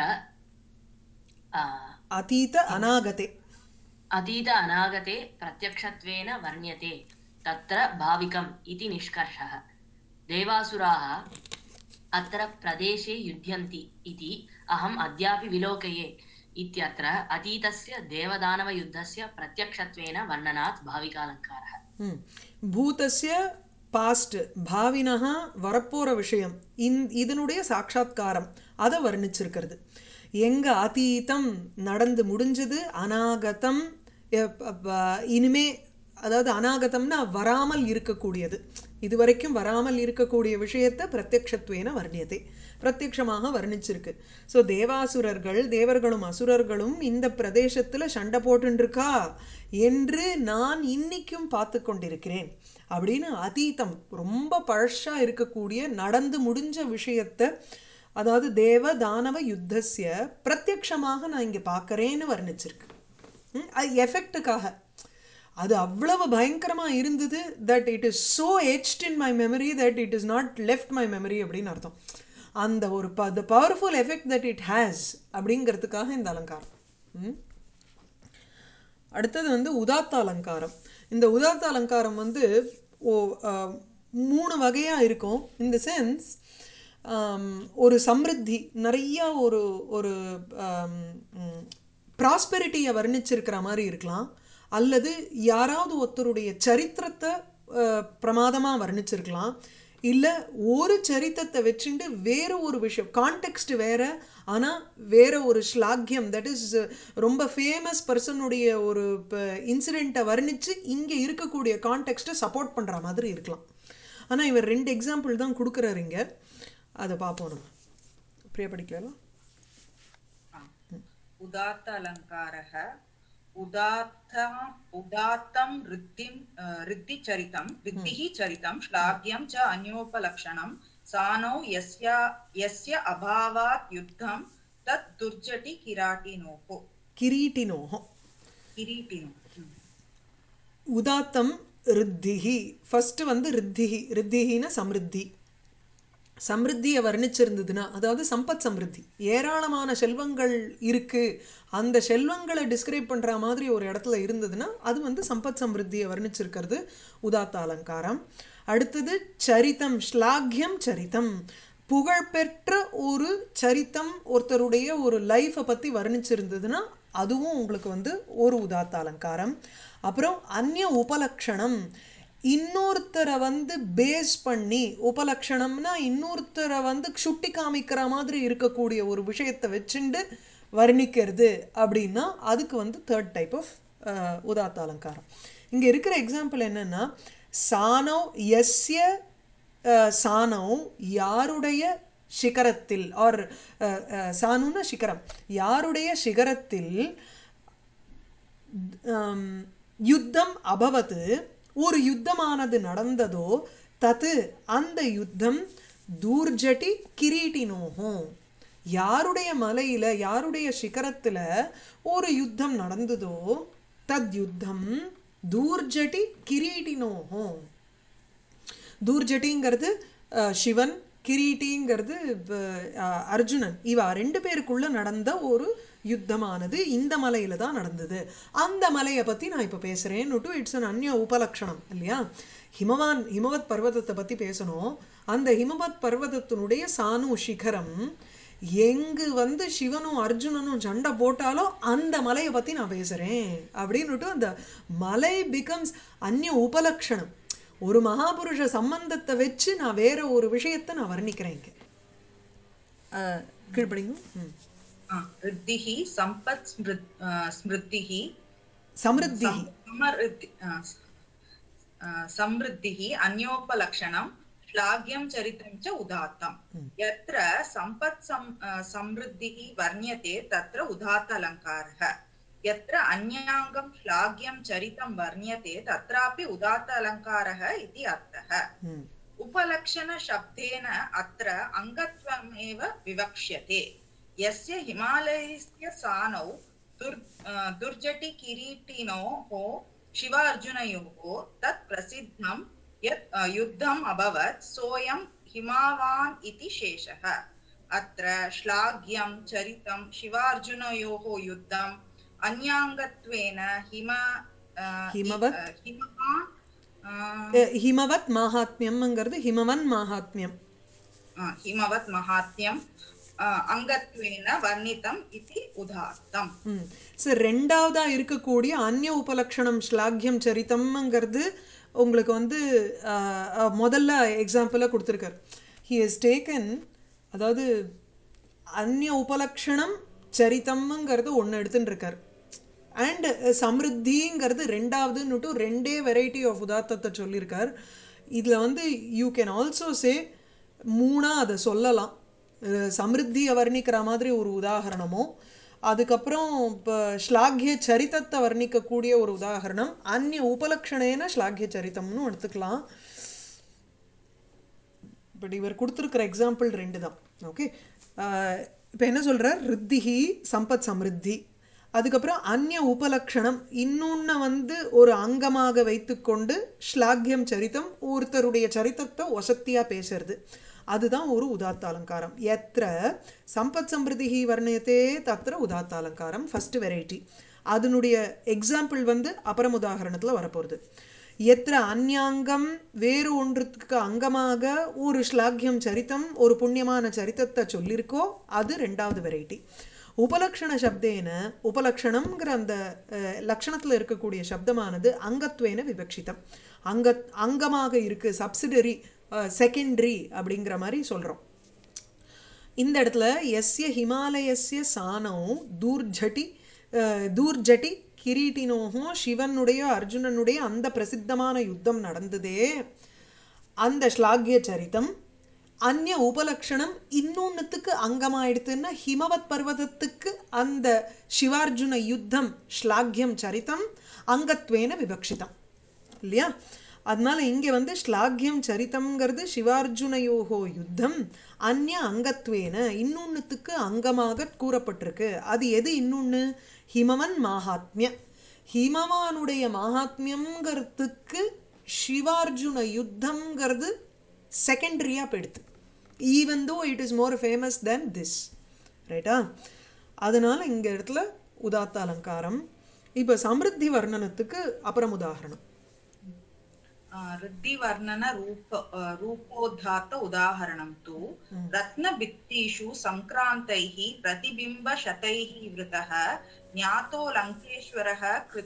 அதீத அநாகதே அதீத அநாகதே பிரத்யக்ஷத்வேன வர்ணியதே தத்ர பாவிகம் இதி நிஷ்கர்ஷः. தேவாசுராः अत्र प्रदेशे युध्यन्ति इति अहम् अद्यापि विलोकये इत्यत्र अतीतस्य देवदानवयुद्धस्य प्रत्यक्षत्वेन वर्णनात् भाविकालङ्कारः. பூதஸ்ய பாஸ்ட் பாவினஹ வரப்போகிற விஷயம் இதனுடைய சாட்சாத்காரம் அதை வர்ணிச்சிருக்கிறது. எங்கே அதீதம் நடந்து முடிஞ்சது, அநாகதம் இனிமே, அதாவது அநாகதம்னா வராமல் இருக்கக்கூடியது, இதுவரைக்கும் வராமல் இருக்கக்கூடிய விஷயத்தை பிரத்யக்ஷத்வேன வர்ணியத்தை பிரத்யக்ஷமாக வர்ணிச்சிருக்கு. ஸோ தேவாசுரர்கள் தேவர்களும் அசுரர்களும் இந்த பிரதேசத்தில் சண்டை போட்டுருக்கா என்று நான் இன்னைக்கும் பார்த்து கொண்டிருக்கிறேன் அப்படின்னு அதீதம் ரொம்ப பழசாக இருக்கக்கூடிய நடந்து முடிஞ்ச விஷயத்தை அதாவது தேவ தானவ யுத்தஸ்ய பிரத்யக்ஷமாக நான் இங்கே பார்க்கறேன்னு வர்ணிச்சிருக்கு. அது எஃபெக்ட்டுக்காக. அது அவ்வளவு பயங்கரமாக இருந்தது that it is so etched in my memory that it is not left my memory அப்படின்னு அர்த்தம். அந்த ஒரு the powerful effect that it has அப்படிங்கிறதுக்காக இந்த அலங்காரம். அடுத்தது வந்து உதாத்த அலங்காரம். இந்த உதாத்த அலங்காரம் வந்து ஓ 3 வகையாக இருக்கும். இந்த சென்ஸ் ஒரு சம்ருத்தி நிறையா ஒரு ஒரு ப்ராஸ்பெரிட்டியை வர்ணிச்சிருக்கிற மாதிரி இருக்கலாம், அல்லது யாராவது ஒருத்தருடைய சரித்திரத்தை பிரமாதமாக வர்ணிச்சிருக்கலாம், இல்லை ஒரு சரித்திரத்தை வச்சுட்டு வேறு ஒரு விஷயம் கான்டெக்ஸ்ட் வேறு, ஆனால் வேறு ஒரு ஸ்லாக்கியம் தட் இஸ் ரொம்ப ஃபேமஸ் பர்சனுடைய ஒரு இன்சிடெண்ட்டை வர்ணித்து இங்கே இருக்கக்கூடிய கான்டெக்ஸ்ட்டை சப்போர்ட் பண்ணுற மாதிரி இருக்கலாம். ஆனால் இவர் 2 எக்ஸாம்பிள் தான் கொடுக்குறாரு இங்கே, அதை பார்ப்போம். நம்ம பிரியா படிக்கலாம். उदात्त अलङ्कारः उदात्तं रिद्धिः चरितं श्लाघ्यं च अन्योपलक्षणं सानौ यस्य अभावात् युद्धं तत् दुर्जटि किरीटिनोः உதாத்தம் ரித்திஹி. ஃபஸ்ட்டு வந்து ரித்திஹின்னா சம்ருத்தி. சம்ருத்தியை வர்ணிச்சிருந்ததுன்னா, அதாவது சம்பத் சம்ருத்தி, ஏராளமான செல்வங்கள் இருக்குது, அந்த செல்வங்களை டிஸ்கிரைப் பண்ணுற மாதிரி ஒரு இடத்துல இருந்ததுன்னா அது வந்து சம்பத் சம்ருத்தியை வர்ணிச்சிருக்கிறது உதாத்த அலங்காரம். அடுத்தது சரித்தம், ஸ்லாக்யம் சரித்தம், புகழ்பெற்ற ஒரு சரித்தம், ஒருத்தருடைய ஒரு லைஃப்பை பற்றி வர்ணிச்சிருந்ததுன்னா அதுவும் உங்களுக்கு வந்து ஒரு உதாத்த அலங்காரம். அப்புறம் அந்நிய உபலக்ஷணம், இன்னொருத்தரை வந்து பேஸ் பண்ணி, உபலக்ஷணம்னா இன்னொருத்தரை வந்து சுட்டி காமிக்கிற மாதிரி இருக்கக்கூடிய ஒரு விஷயத்தை வச்சுண்டு வர்ணிக்கிறது அப்படின்னா அதுக்கு வந்து 3rd டைப் ஆஃப் உதாத்த அலங்காரம். இங்கே இருக்கிற எக்ஸாம்பிள் என்னென்னா, சானவ் எஸ்ய சானவ் யாருடைய சிகரத்தில், ஆர் சானுன்னா சிகரம், யாருடைய சிகரத்தில் யுத்தம் அபவத், ஒரு யுத்தமானது நடந்ததோ, தத்து அந்த யுத்தம் தூர்ஜட்டி கிரீட்டினோஹோ, யாருடைய மலையில் யாருடைய சிகரத்தில் ஒரு யுத்தம் நடந்ததோ தத் யுத்தம் தூர்ஜட்டி கிரீட்டினோஹோ. தூர்ஜட்டிங்கிறது சிவன், கிரீட்டிங்கிறது அர்ஜுனன், இவா 2 பேருக்குள்ளே நடந்த ஒரு யுத்தமானது இந்த மலையில் தான் நடந்தது, அந்த மலையை பற்றி நான் இப்போ பேசுகிறேன்னுட்டு இட்ஸ் அன் அந்நிய உபலக்ஷணம் இல்லையா. ஹிமவத் பர்வதத்தை பற்றி பேசணும். அந்த ஹிமவத் பர்வதத்தினுடைய சானு சிகரம் எங்கு வந்து சிவனும் அர்ஜுனனும் சண்டை போட்டாலோ அந்த மலையை பற்றி நான் பேசுகிறேன் அப்படின்னுட்டு அந்த மலை பிகம்ஸ் அந்நிய உபலக்ஷணம். ஒரு மகாபுருஷ சம்பந்தத்தை வச்சு நான் வேற ஒரு விஷயத்தை நான் வர்ணிக்கிறேன் இங்கே. கீழ்படிங்க. ரித்திஹி சம்பத் ஸ்மிருதிஹி சம்ருத்திஹி समृद्धिः अन्योपलक्षणं श्लाघ्यं चरितं च उदात्तं. यत्र सम्पत् समृद्धिः वर्ण्यते तत्र उदात्त अलङ्कारः, यत्र अन्याङ्गं श्लाघ्यं चरितं वर्ण्यते तत्रापि उदात्त अलङ्कारः इति अर्थः. उपलक्षणशब्देन अत्र अङ्गत्वमेव विवक्ष्यते. यस्य हिमालयस्य सानौ दुर्जटि किरीटिनोः शिवार्जुनयोः तत् प्रसिद्धं यत् युद्धम् अभवत् सोऽयं हिमावान् इति शेषः. अत्र श्लाघ्यं चरितं शिवार्जुनयोः युद्धम् अन्याङ्गत्वेन ஹிமவத் மாஹாத்மியம்ங்கிறது ஹிமவன் மாஹாத்மியம், हिमवत् महात्म्यं அங்கத்வேன வர்ணிதம் இதி உதாத்தம். சரி, 2வதா இருக்கக்கூடிய அந்நிய உபலக்ஷணம் ஸ்லாக்யம் சரித்தம்ங்கிறது உங்களுக்கு வந்து முதல்ல எக்ஸாம்பிளாக கொடுத்துருக்கார். ஹி ஹஸ் டேக்கன், அதாவது அந்நிய உபலக்ஷணம் சரித்தம்ங்கிறது ஒன்று எடுத்துன்னு இருக்கார், அண்ட் சம்ருத்திங்கிறது 2வதுன்னுட்டு 2 வெரைட்டி ஆஃப் உதாத்தத்தை சொல்லியிருக்கார். இதில் வந்து யூ கேன் ஆல்சோ சே 3 அதை சொல்லலாம். சம்ருத்தியை வர்ணிக்கிற மாதிரி ஒரு உதாரணமோ, அதுக்கப்புறம் இப்போ ஸ்லாக்ய சரித்தத்தை வர்ணிக்கக்கூடிய ஒரு உதாரணம், அந்நிய உபலக்ஷணேன ஸ்லாக்ய சரித்தம்னு எடுத்துக்கலாம். பட் இவர் கொடுத்துருக்கிற எக்ஸாம்பிள் ரெண்டு தான். ஓகே, இப்போ என்ன சொல்கிறார்? ரித்திஹி சம்பத் சமிருத்தி, அதுக்கப்புறம் அந்நிய உபலக்ஷணம், இன்னொன்று வந்து ஒரு அங்கமாக வைத்துக்கொண்டு ஸ்லாக்யம் சரித்தம், ஒருத்தருடைய சரித்திரத்தை ஒசத்தியாக பேசுறது, அதுதான் ஒரு உதாத்த அலங்காரம். எத்திர சம்பத் சம்பிருதி வர்ணயத்தே தத்திர உதாத்த அலங்காரம் ஃபர்ஸ்ட் வெரைட்டி. அதனுடைய எக்ஸாம்பிள் வந்து அப்புறம் உதாரணத்தில் வரப்போகிறது. எத்திர அந்யாங்கம், வேறு ஒன்றுக்கு அங்கமாக ஒரு ஸ்லாக்யம் சரித்தம், ஒரு புண்ணியமான சரித்தத்தை சொல்லியிருக்கோ, அது ரெண்டாவது வெரைட்டி. உபலக்ஷண சப்தேன, உபலக்ஷணம்ங்கிற அந்த லக்ஷணத்தில் இருக்கக்கூடிய சப்தமானது அங்கத்வேன விவக்ஷிதம், அங்கமாக இருக்குது, சப்சிடரி செகண்டரி அப்படிங்கிற மாதிரி சொல்கிறோம். இந்த இடத்துல எஸ்ய ஹிமாலயஸ்ய சானோ தூர்ஜட்டி கிரீட்டினோகும் சிவனுடைய அர்ஜுனனுடைய அந்த பிரசித்தமான யுத்தம் நடந்ததே, அந்த ஸ்லாக்ய சரித்தம் அந்நிய உபலக்ஷணம் இன்னொன்னுத்துக்கு அங்கமாயிடுத்துன்னா ஹிமவத் பர்வதத்துக்கு அந்த சிவார்ஜுன யுத்தம் ஸ்லாக்யம் சரித்தம் அங்கத்வேன விவக்ஷிதம் இல்லையா? அதனால இங்கே வந்து ஸ்லாக்யம் சரித்தம்ங்கிறது சிவார்ஜுனயோகோ யுத்தம் அந்நிய அங்கத்வேன இன்னொன்னுத்துக்கு அங்கமாக கூறப்பட்டிருக்கு. அது எது இன்னொன்று? ஹிமவன் மாஹாத்மிய, ஹிமவானுடைய மாஹாத்மியம்ங்கிறதுக்கு சிவார்ஜுன யுத்தம்ங்கிறது செகண்டரியாக போயிடுது, even though it is more famous than this, ரைட்டா? அதனால் இங்கே இடத்துல உதாத்த அலங்காரம். இப்போ சமிருத்தி வர்ணனத்துக்கு அப்புறம் உதாரணம். ऋद्धि वर्णन रूपोद्धात उदाहरणं तु रत्नभित्तिषु संक्रान्तैः प्रतिबिम्बशतैः वृतः ज्ञातो लङ्केश्वरः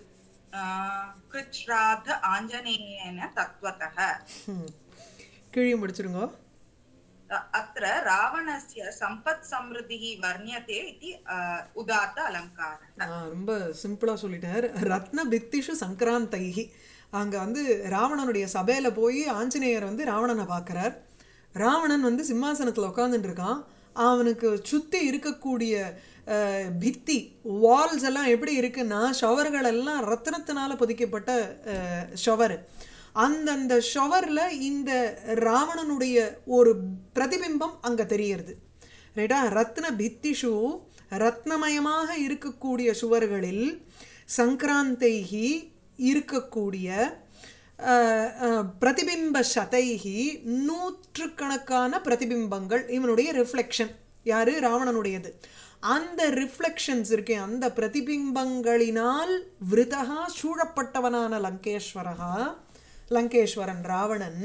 कृच्छ्राद्ध आञ्जनेयेन तत्त्वतः. கிழியும் முடிச்சிருங்க. अत्र रावणस्य सम्पत् समृद्धिः वर्ण्यते इति उदात्त अलङ्कारः. ரொம்ப சிம்பிளாக சொல்லிட்டார். ரத்ன பித்திஷு சங்கராந்தைஹி, அங்கே வந்து ராவணனுடைய சபையில் போய் ஆஞ்சநேயர் வந்து ராவணனை பார்க்குறார். ராவணன் வந்து சிம்மாசனத்தில் உட்காந்துட்டு இருக்கான். அவனுக்கு சுற்றி இருக்கக்கூடிய பித்தி வால்ஸ் எல்லாம் எப்படி இருக்குன்னா, ஷவர்கள் எல்லாம் ரத்னத்தினால் பொதிக்கப்பட்ட ஷவர். அந்தந்த ஷவரில் இந்த ராவணனுடைய ஒரு பிரதிபிம்பம் அங்கே தெரியறது, ரைட்டா? ரத்ன பித்திஷு, ரத்னமயமாக இருக்கக்கூடிய சுவர்களில் சங்கராந்தைஹி இருக்கக்கூடிய பிரதிபிம்ப சதைஹி நூற்றுக்கணக்கான பிரதிபிம்பங்கள், இவனுடைய ரிஃப்ளெக்ஷன், யாரு? ராவணனுடையது. அந்த ரிஃப்ளெக்ஷன்ஸ் இருக்கே, அந்த பிரதிபிம்பங்களினால் விருதகா சூழப்பட்டவனான லங்கேஸ்வரன் ராவணன்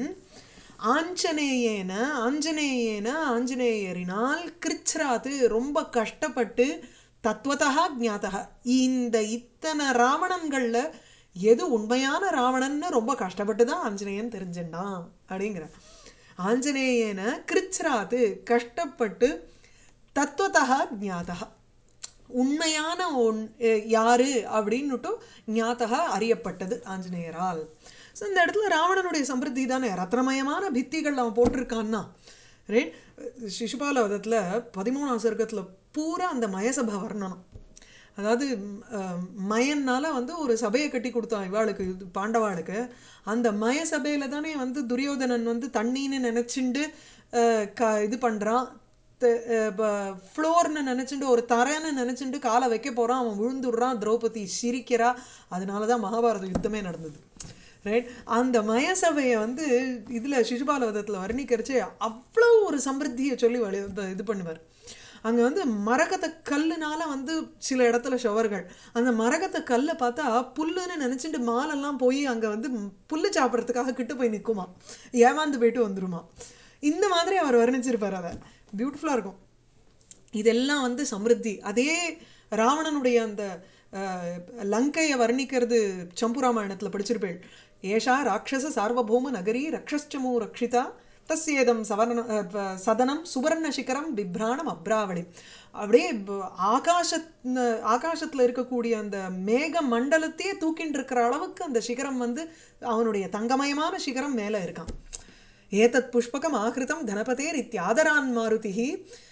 ஆஞ்சநேயரினால் கிருச்ராத்து ரொம்ப கஷ்டப்பட்டு தத்துவத்தா ஜாத்தகா, இந்த இத்தனை ராவணன்களில் எது உண்மையான ராவணன்னு ரொம்ப கஷ்டப்பட்டு தான் ஆஞ்சநேயன் தெரிஞ்சுட்டான் அப்படிங்கிற. ஆஞ்சநேயன கிருச்ராத்து கஷ்டப்பட்டு தத்துவத்தா ஜாத்தகா, உண்மையான யாரு அப்படின்னுட்டு ஞாத்தகா அறியப்பட்டது ஆஞ்சநேயரால். ஸோ இந்த இடத்துல ராவணனுடைய சம்பிருத்தி தானே, ரத்னமயமான பித்திகள் அவன் போட்டிருக்கான்னா, ரைட்? சிசுபால வதத்தில் 13ஆம் சர்க்கத்தில் பூரா அந்த மயசபை வர்ணனம். அதாவது மயன்னால வந்து ஒரு சபையை கட்டி கொடுத்தான் இவாளுக்கு, பாண்டவாளுக்கு. அந்த மயசபையில் தானே வந்து துரியோதனன் வந்து தண்ணின்னு நினச்சிண்டு இது பண்ணுறான், ஃப்ளோர்னு நினச்சிட்டு ஒரு தரைன்னு நினச்சிட்டு காலை வைக்க போகிறான், அவன் விழுந்துடுறான், திரௌபதி சிரிக்கிறா. அதனால தான் மகாபாரத யுத்தமே நடந்தது, ரைட்? அந்த மயசபையை வந்து இதில் சிசுபாலவதத்தில் வர்ணிக்கிறச்சு அவ்வளோ ஒரு சம்பிருத்தியை சொல்லி இது பண்ணுவார். அங்கே வந்து மரகத கல்லுனால வந்து சில இடத்துல ஷவர்கள், அந்த மரகத கல்லை பார்த்தா புல்லுன்னு நினச்சிட்டு மாலெல்லாம் போய் அங்கே வந்து புல்லு சாப்பிட்றதுக்காக கிட்ட போய் நிற்குமா, ஏமாந்து போயிட்டு வந்துருமா. இந்த மாதிரி அவர் வர்ணிச்சிருப்பார். அதை பியூட்டிஃபுல்லாக இருக்கும். இதெல்லாம் வந்து சமிருத்தி. அதே ராவணனுடைய அந்த லங்கையை வர்ணிக்கிறது சம்புராமாயணத்தில் படிச்சிருப்பேள். ஏஷா ராட்சச சார்வபௌம நகரி ரக்ஷச்சமூ ரக்ஷிதா தஸ்யேதம் சதனம் சுவர்ண சிகரம் பிப்ராணம் அப்ராவளி. அப்படியே ஆகாசத்தில் இருக்கக்கூடிய அந்த மேக மண்டலத்தையே தூக்கின்னு இருக்கிற அளவுக்கு அந்த சிகரம் வந்து அவனுடைய தங்கமயமான சிகரம் மேலே இருக்கான். ஏதத் புஷ்பகம் ஆகிருதம் தனபதேர் இத்தியாதரான் மாருதிஹி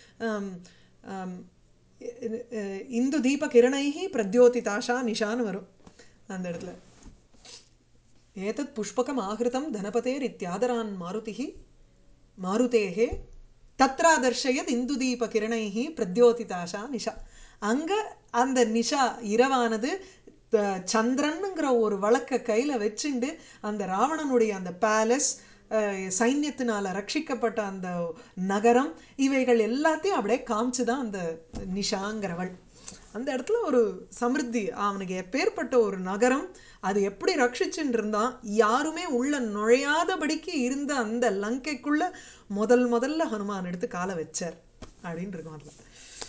இந்து தீப கிரணைஹி பிரத்யோதிதாஷா நிஷான்னு வரும் அந்த இடத்துல. ஏதத் புஷ்பகம் ஆகிருதம் தனபதேர் இத்தியாதரான் மாருதிஹி மாருதேஹே தத்ராதர்ஷயத் இந்துதீபகிரணைஹ பிரத்யோதிதாஷா நிஷா. அங்கே அந்த நிஷா இரவானது சந்திரனுங்கிற ஒரு வழக்க கையில் வச்சுண்டு அந்த ராவணனுடைய அந்த பேலஸ், சைன்யத்தினால் ரட்சிக்கப்பட்ட அந்த நகரம், இவைகள் எல்லாத்தையும் அப்படியே காமிச்சு தான் அந்த நிஷாங்கிறவள். அந்த இடத்துல ஒரு சமிருத்தி, அவனுக்கு எப்பேற்பட்ட ஒரு நகரம், அது எப்படி ரட்சிச்சுட்டு இருந்தான், யாருமே உள்ள நுழையாதபடிக்கு இருந்த அந்த லங்கைக்குள்ள முதல்ல ஹனுமான் எடுத்து காலை வச்சார் அப்படின்னு இருக்கும் அதில்.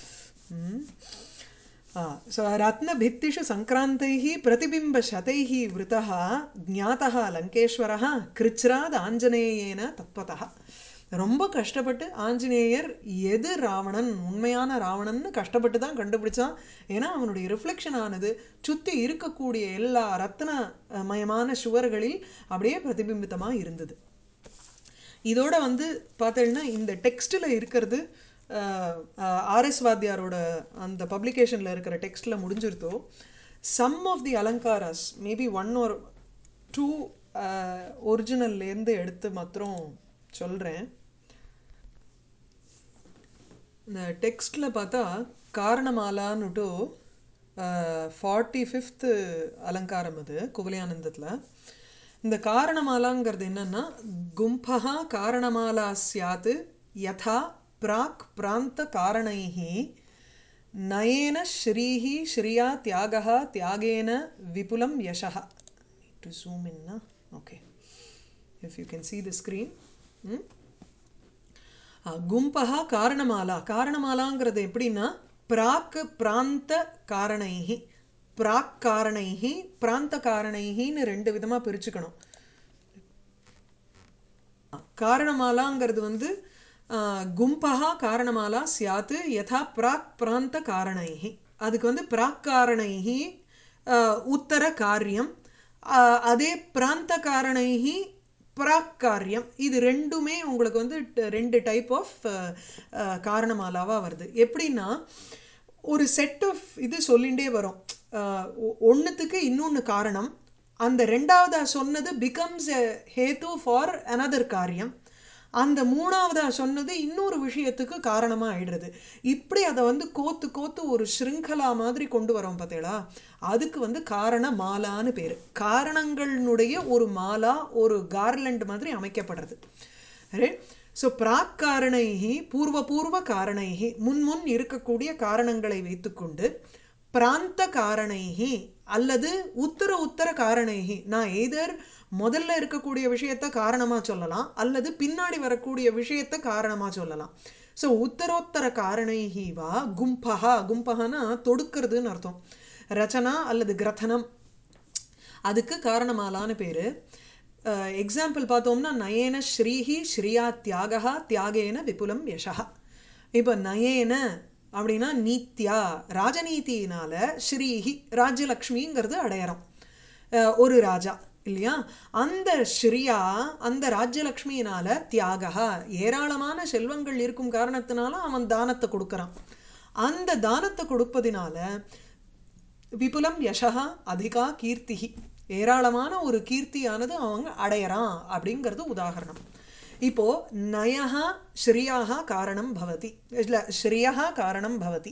ஸோ ரத்னபித்திஷு சங்கிராந்தைः பிரதிபிம்பசதைः விருத்தः ஞாதः லங்கேஸ்வரः கிருச்ராத் ஆஞ்சநேயேன தத்வதः. ரொம்ப கஷ்டப்பட்டு ஆஞ்சநேயர் எது ராவணன், உண்மையான ராவணன்னு கஷ்டப்பட்டு தான் கண்டுபிடிச்சான். ஏன்னா அவனுடைய ரிஃப்ளெக்ஷன் ஆனது சுற்றி இருக்கக்கூடிய எல்லா ரத்னமயமான சுவர்களில் அப்படியே பிரதிபிம்பித்தமாக இருந்தது. இதோட பார்த்தீங்கன்னா இந்த டெக்ஸ்டில் இருக்கிறது ஆர்எஸ் வாத்தியாரோட அந்த பப்ளிகேஷனில் இருக்கிற டெக்ஸ்டில் முடிஞ்சிருத்தோ. சம் ஆஃப் தி அலங்காராஸ் மேபி 1 or 2 ஒரிஜினல்லேருந்து எடுத்து மாத்திரம் சொல்கிறேன். இந்த டெக்ஸ்டில் பார்த்தா காரணமாலான்னுட்டு 45th அலங்காரம் அது குவலயானந்தத்தில். இந்த காரணமாலாங்கிறது என்னன்னா, கும்பஹா காரணமாலா ஸ்யாத் யதா பிராக் பிராந்த காரணைஹி நயேன ஸ்ரீஹி ஸ்ரீயா தியாகஹ தியாகேன விபுலம் யசஹ. To zoom in. Okay, if you can see the screen. கும்பஹா காரணமாலா. காரணமாலாங்கிறது எப்படின்னா, பிராக் பிராந்த காரணைஹி, பிராக் காரணைஹி பிராந்த காரணைஹின்னு 2 விதமாக பிரிச்சுக்கணும். காரணமாலாங்கிறது கும்பஹா காரணமாலா சியாத்து யதா பிராக் பிராந்த காரணைஹி. அதுக்கு பிராக் காரணைஹி உத்தர காரியம், அதே பிராந்த காரணைஹி பிராக் காரியம். இது ரெண்டுமே உங்களுக்கு 2 டைப் ஆஃப் காரணமாலாவாக வருது. எப்படின்னா, ஒரு செட் ஆஃப் இது சொல்லிகிட்டே வரும். ஒன்றுத்துக்கு இன்னொன்று காரணம், அந்த ரெண்டாவதாக சொன்னது பிகம்ஸ் எ ஹேத்து ஃபார் அனதர் காரியம், அந்த மூணாவதாக சொன்னது இன்னொரு விஷயத்துக்கு காரணமாக ஆயிடுறது. இப்படி அதை கோத்து கோத்து ஒரு ஸ்ருங்கலா மாதிரி கொண்டு வரோம் பார்த்தீங்களா, அதுக்கு காரண மாலான்னு பேர். காரணங்களுடைய ஒரு மாலா, ஒரு கார்லண்ட் மாதிரி அமைக்கப்படுறது. ரைட். ஸோ பிராக் காரணைஹி பூர்வ காரணைஹி, முன் இருக்கக்கூடிய காரணங்களை வைத்துக்கொண்டு, பிராந்த காரணைஹி அல்லது உத்தர காரணைஹி, நான் எய்தர் முதல்ல இருக்கக்கூடிய விஷயத்தை காரணமாக சொல்லலாம் அல்லது பின்னாடி வரக்கூடிய விஷயத்தை காரணமாக சொல்லலாம். ஸோ உத்தரோத்தர காரணைஹி வா கும்பஹா. கும்பஹானா தொடுக்கிறதுன்னு அர்த்தம். ரச்சனா அல்லது கிரதனம், அதுக்கு காரணமாலான்னு பேர். எக்ஸாம்பிள் பார்த்தோம்னா, நயேன ஸ்ரீஹி ஸ்ரீயா தியாகா தியாகேன விபுலம் யசா. இப்போ நயேன அப்படின்னா நீத்தியா, ராஜநீதியினால, ஸ்ரீஹி ராஜ்யலக்ஷ்மிங்கிறது அடையாளம், ஒரு ராஜா இல்லையா. அந்த ஸ்ரீயா, அந்த ராஜ்யலக்ஷ்மியினால, தியாகா ஏராளமான செல்வங்கள் இருக்கும் காரணத்தினால அவன் தானத்தை கொடுக்குறான். அந்த தானத்தை கொடுப்பதினால விபுலம் யசா அதிகா கீர்த்திஹி, ஏராளமான ஒரு கீர்த்தியானது அவங்க அடையறான் அப்படிங்கிறது உதாரணம். இப்போ நயஹா ஸ்ரீயாக காரணம் பவதி, இல்லை ஸ்ரீயா காரணம் பவதி.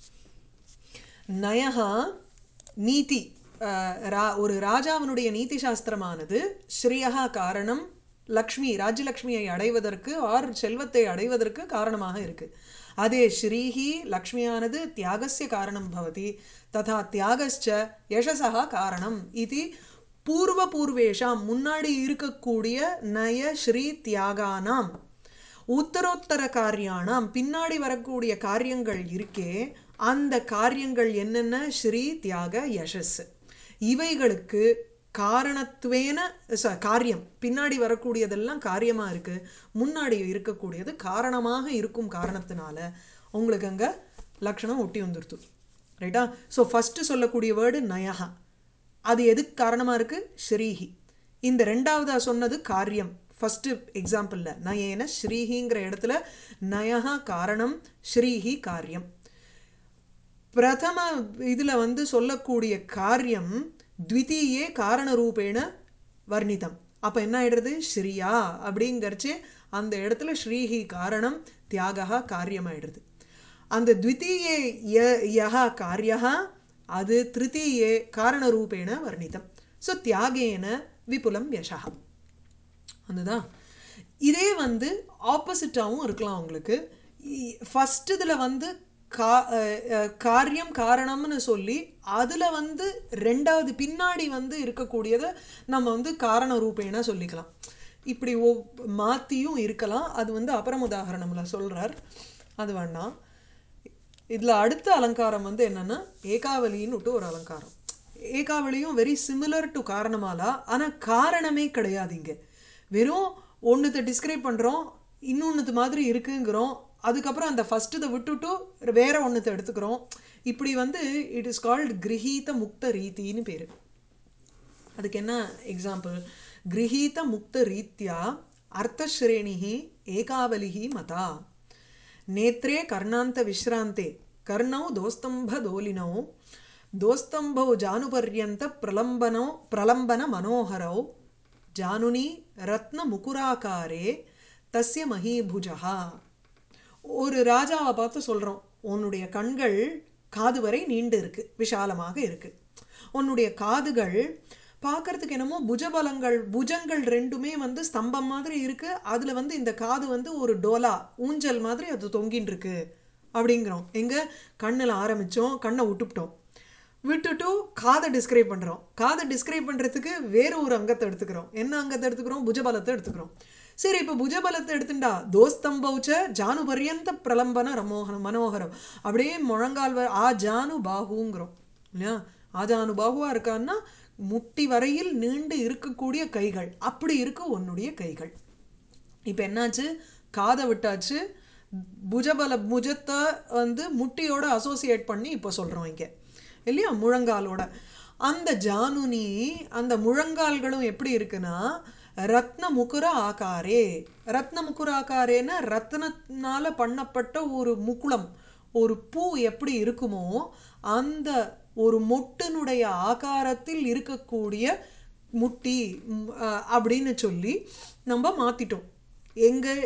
நயஹா நீதி, ஒரு ராஜாவினுடைய நீதி சாஸ்திரமானது ஸ்ரீயா காரணம் லக்ஷ்மி, ராஜ்யலக்ஷ்மியை அடைவதற்கு ஆர் செல்வத்தை அடைவதற்கு காரணமாக இருக்கு. அதே ஸ்ரீஹி லக்ஷ்மியானது தியாகஸ்ய காரணம் பவதி, ததா தியாகஸ்ச யசஸா காரணம். இது பூர்வேஷாம் முன்னாடி இருக்கக்கூடிய நய ஸ்ரீ தியாகானாம் உத்தரோத்தர காரியானாம் பின்னாடி வரக்கூடிய காரியங்கள் இருக்கே, அந்த காரியங்கள் என்னென்ன, ஸ்ரீ தியாக யசஸ், இவைகளுக்கு காரணத்துவேன காரியம், பின்னாடி வரக்கூடியதெல்லாம் காரியமாக இருக்குது, முன்னாடி இருக்கக்கூடியது காரணமாக இருக்கும் காரணத்தினால உங்களுக்கு அங்கே லக்ஷணம் ஒட்டி வந்துடுத்து. ரைட்டா. ஸோ ஃபஸ்ட்டு சொல்லக்கூடிய வேர்டு நயஹா, அது எதுக்கு காரணமாக இருக்குது, ஸ்ரீஹி. இந்த ரெண்டாவதாக சொன்னது காரியம். ஃபஸ்ட்டு எக்ஸாம்பிளில் நயேன ஸ்ரீஹிங்கிற இடத்துல நயஹா காரணம், ஸ்ரீஹி காரியம். பிரதம இதில் சொல்லக்கூடிய காரியம் த்விதீயே காரண ரூபேண வர்ணிதம். அப்போ என்ன ஆயிடுறது, ஸ்ரீயா அப்படிங்கிறச்சு அந்த இடத்துல ஸ்ரீஹி காரணம் தியாகா காரியமாயிடுது. அந்த த்விதீயே யஹ காரியः அது திருத்தீயே காரணரூபேண வர்ணிதம். ஸோ தியாகேன விபுலம் யசः. அதுதான் இதே வந்து ஆப்போசிட்டாகவும் இருக்கலாம் உங்களுக்கு. ஃபஸ்ட் இதில் வந்து காரியம் காரணம்னு சொல்லி அதில் வந்து ரெண்டாவது பின்னாடி வந்து இருக்கக்கூடியதை நம்ம வந்து காரண ரூபேண சொல்லிக்கலாம். இப்படி மாற்றியும் இருக்கலாம். அது வந்து அப்புறம் உதாரணம்ல சொல்கிறார், அது வேண்டாம். இதில் அடுத்த அலங்காரம் வந்து என்னென்னா ஏகாவலின்னு விட்டு ஒரு அலங்காரம். ஏகாவலியும் வெரி சிமிலர் டு காரணமாலா, ஆனால் காரணமே கிடையாது. இங்கே வெறும் ஒன்றுத்தை டிஸ்கிரைப் பண்ணுறோம், இன்னொன்றுத்து மாதிரி இருக்குங்கிறோம், அதுக்கப்புறம் அந்த ஃபஸ்ட்டு விட்டுட்டு வேற ஒன்றுத்தை எடுத்துக்கிறோம். இப்படி வந்து இட் இஸ் கால்டு கிரகீத முக்த ரீத்தின்னு பேர். அதுக்கு என்ன எக்ஸாம்பிள்? கிரகீத முக்த ரீத்தியா அர்த்தஸ்ரேணிஹி ஏகாவலிஹி மதா நேத்ரே கர்ணாந்த விஸ்ராந்தே கர்ணௌ தோஸ்தம்ப தோலினௌ தோஸ்தம்பௌ ஜானுபர்யந்த பிரலம்பன மனோகரௌ ஜானுனி ரத்ன முகுராகாரே தஸ்ய மஹீபுஜா. ஒரு ராஜாவை பார்த்து சொல்கிறோம், உன்னுடைய கண்கள் காது வரை நீண்டு இருக்கு, விஷாலமாக இருக்கு. உன்னுடைய காதுகள் பார்க்கறதுக்கு என்னமோ புஜங்கள் ரெண்டுமே வந்து ஸ்தம்பம் மாதிரி இருக்கு. அதில் வந்து இந்த காது வந்து ஒரு டோலா ஊஞ்சல் மாதிரி அது தொங்கின்னு இருக்கு அப்படிங்கிறோம். எங்கே கண்ணில் ஆரம்பித்தோம், கண்ணை விட்டுட்டு காதை டிஸ்கிரைப் பண்ணுறோம். காதை டிஸ்கிரைப் பண்ணுறதுக்கு வேறு ஒரு அங்கத்தை எடுத்துக்கிறோம். என்ன அங்கத்தை எடுத்துக்கிறோம்? புஜபலத்தை எடுத்துக்கிறோம். சரி, இப்போ புஜபலத்தை எடுத்துட்டா தோஸ்தம்பௌச்ச ஜானு பர்யந்த பிரலம்பன மனோகரம், அப்படியே முழங்கால் ஜானு பாகுங்கிறோம் இல்லையா? ஆஜானு பாகுவாக இருக்கான்னா முட்டி வரையில் நீண்டு இருக்கக்கூடிய கைகள், அப்படி இருக்கு உன்னுடைய கைகள். இப்போ என்னாச்சு? காதை விட்டாச்சு, புஜத்தை வந்து முட்டியோட அசோசியேட் பண்ணி இப்போ சொல்கிறோம் இங்கே இல்லையா, முழங்காலோட. அந்த ஜானுனி அந்த முழங்கால்களும் எப்படி இருக்குன்னா ரத்ன முகுர ஆகாரே. ரத்ன முகுர ஆகாரேன்னா ரத்னத்தினால பண்ணப்பட்ட ஒரு முகுளம், ஒரு பூ எப்படி இருக்குமோ அந்த ஒரு மொட்டினுடைய ஆகாரத்தில் இருக்கக்கூடிய முட்டி அப்படின்னு சொல்லி நம்ம மாற்றிட்டோம். எங்கே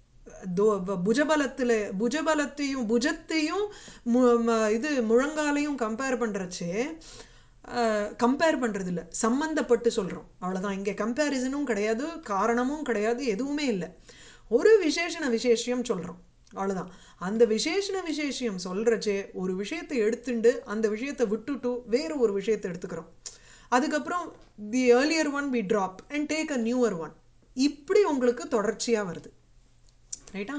புஜத்தையும் இது முழங்காலையும் கம்பேர் பண்ணுறச்சே கம்பேர் பண்ணுறது இல்லை, சம்மந்தப்பட்டு சொல்கிறோம், அவ்வளோதான். இங்கே கம்பேரிசனும் கிடையாது, காரணமும் கிடையாது, எதுவுமே இல்லை. ஒரு விசேஷம் சொல்கிறோம், அவ்வளோதான். அந்த விசேஷம் சொல்கிறச்சே ஒரு விஷயத்தை எடுத்துட்டு அந்த விஷயத்தை விட்டுட்டு வேறு ஒரு விஷயத்தை எடுத்துக்கிறோம். அதுக்கப்புறம் the earlier one we drop and take a newer one. இப்படி உங்களுக்கு தொடர்ச்சியாக வருது, ரைட்டா?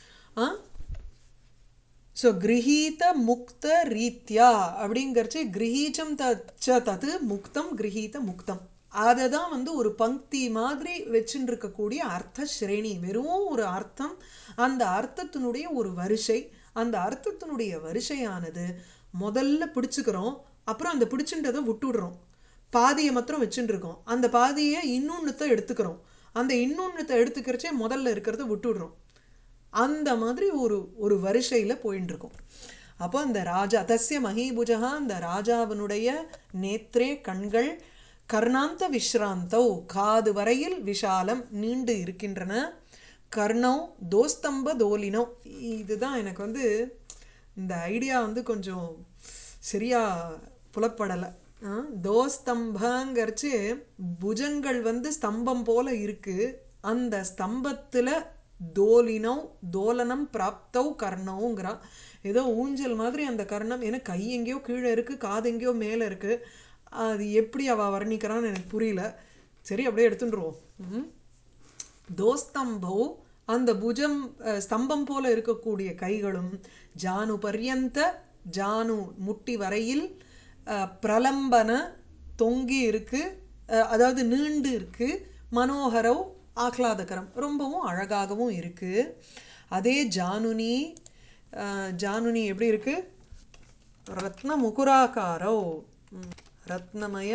ஸோ கிரகீத முக்த ரீத்யா அப்படிங்கிறச்சு கிரகீச்சம் தத்து முக்தம் கிரகீத முக்தம். அதை தான் வந்து ஒரு பங்கி மாதிரி வச்சுட்டு இருக்கக்கூடிய அர்த்த ஸ்ரேணி. வெறும் ஒரு அர்த்தம், அந்த அர்த்தத்தினுடைய ஒரு வரிசை. அந்த அர்த்தத்தினுடைய வரிசையானது முதல்ல பிடிச்சுக்கிறோம், அப்புறம் அந்த பிடிச்சுன்றதை விட்டுடுறோம், பாதியை மாத்திரம் வச்சுட்டு இருக்கோம். அந்த பாதியை இன்னொன்றுத்தை எடுத்துக்கிறோம், அந்த இன்னொன்றுத்தை எடுத்துக்கிறச்சே முதல்ல இருக்கிறத விட்டுடுறோம். அந்த மாதிரி ஒரு வரிசையில் போயின்னு இருக்கும். அப்போ அந்த ராஜா தஸ்ய மஹீபுஜா, அந்த ராஜாவினுடைய நேத்ரே கண்கள், கர்ணாந்த விஸ்ராந்தௌ காது வரையில் விஷாலம் நீண்டு இருக்கின்றன, கர்ணௌ தோஸ்தம்ப தோலினோ. இதுதான் எனக்கு வந்து இந்த ஐடியா வந்து கொஞ்சம் சரியா புலப்படலை. தோஸ்தம்பங்கிறச்சு புஜங்கள் வந்து ஸ்தம்பம் போல இருக்கு, அந்த ஸ்தம்பத்தில் தோலினோ தோலனம் பிராப்தௌ கர்ணவுங்கிறா. ஏதோ ஊஞ்சல் மாதிரி அந்த கர்ணம், ஏன்னா கை எங்கேயோ கீழே இருக்குது, காது எங்கேயோ மேலே இருக்குது. அது எப்படி அவள் வர்ணிக்கிறான்னு எனக்கு புரியல. சரி, அப்படியே எடுத்துட்டுருவோம். தோஸ்தம்பௌ அந்த புஜம் ஸ்தம்பம் போல இருக்கக்கூடிய கைகளும், ஜானு பர்யந்த ஜானு முட்டி வரையில், பிரலம்பன தொங்கி இருக்கு, அதாவது நீண்டு இருக்கு, மனோகரவ் ஆஹ்லாதகரம் ரொம்பவும் அழகாகவும் இருக்குது. அதே ஜானுனி எப்படி இருக்கு? ரத்ன முகுராகாரோ ரத்னமய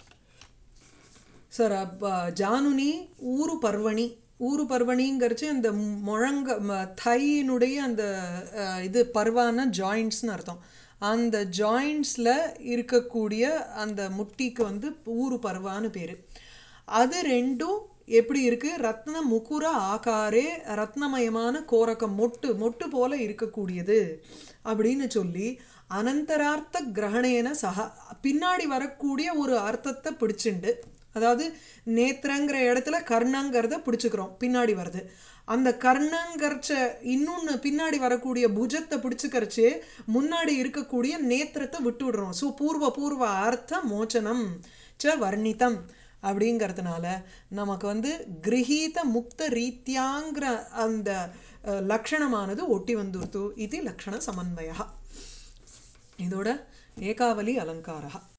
சார். ஜானுனி ஊரு பர்வணிங்கிறச்சு அந்த தையினுடைய அந்த இது பர்வான ஜாயிண்ட்ஸ்னு அர்த்தம். அந்த ஜாயிண்ட்ஸில் இருக்கக்கூடிய அந்த முட்டிக்கு வந்து ஊரு பர்வான்னு பேர். அது ரெண்டும் எப்படி இருக்கு ரத்ன முகுர ஆகாரே ரத்னமயமான கோரகம் மொட்டு மொட்டு போல இருக்கக்கூடியது அப்படின்னு சொல்லி அனந்தரார்த்த கிரகணேன சக பின்னாடி வரக்கூடிய ஒரு அர்த்தத்தை பிடிச்சிண்டு அதாவது நேத்திரங்கிற இடத்துல கர்ணங்கிறத பிடிச்சுக்கிறோம் பின்னாடி வருது அந்த கர்ணங்கர்ச்ச இன்னொன்று பின்னாடி வரக்கூடிய புஜத்தை பிடிச்சுக்கரிச்சு முன்னாடி இருக்கக்கூடிய நேத்திரத்தை விட்டு விடுறோம் ஸோ பூர்வ அர்த்த மோச்சனம் ச வர்ணிதம் அப்படிங்கிறதுனால நமக்கு வந்து கிரகீத முக்த ரீத்தியாங்கிற அந்த லக்ஷணமானது ஒட்டி வந்துருத்து இது லக்ஷண சமன்வயா இதோட ஏகாவலி அலங்காரா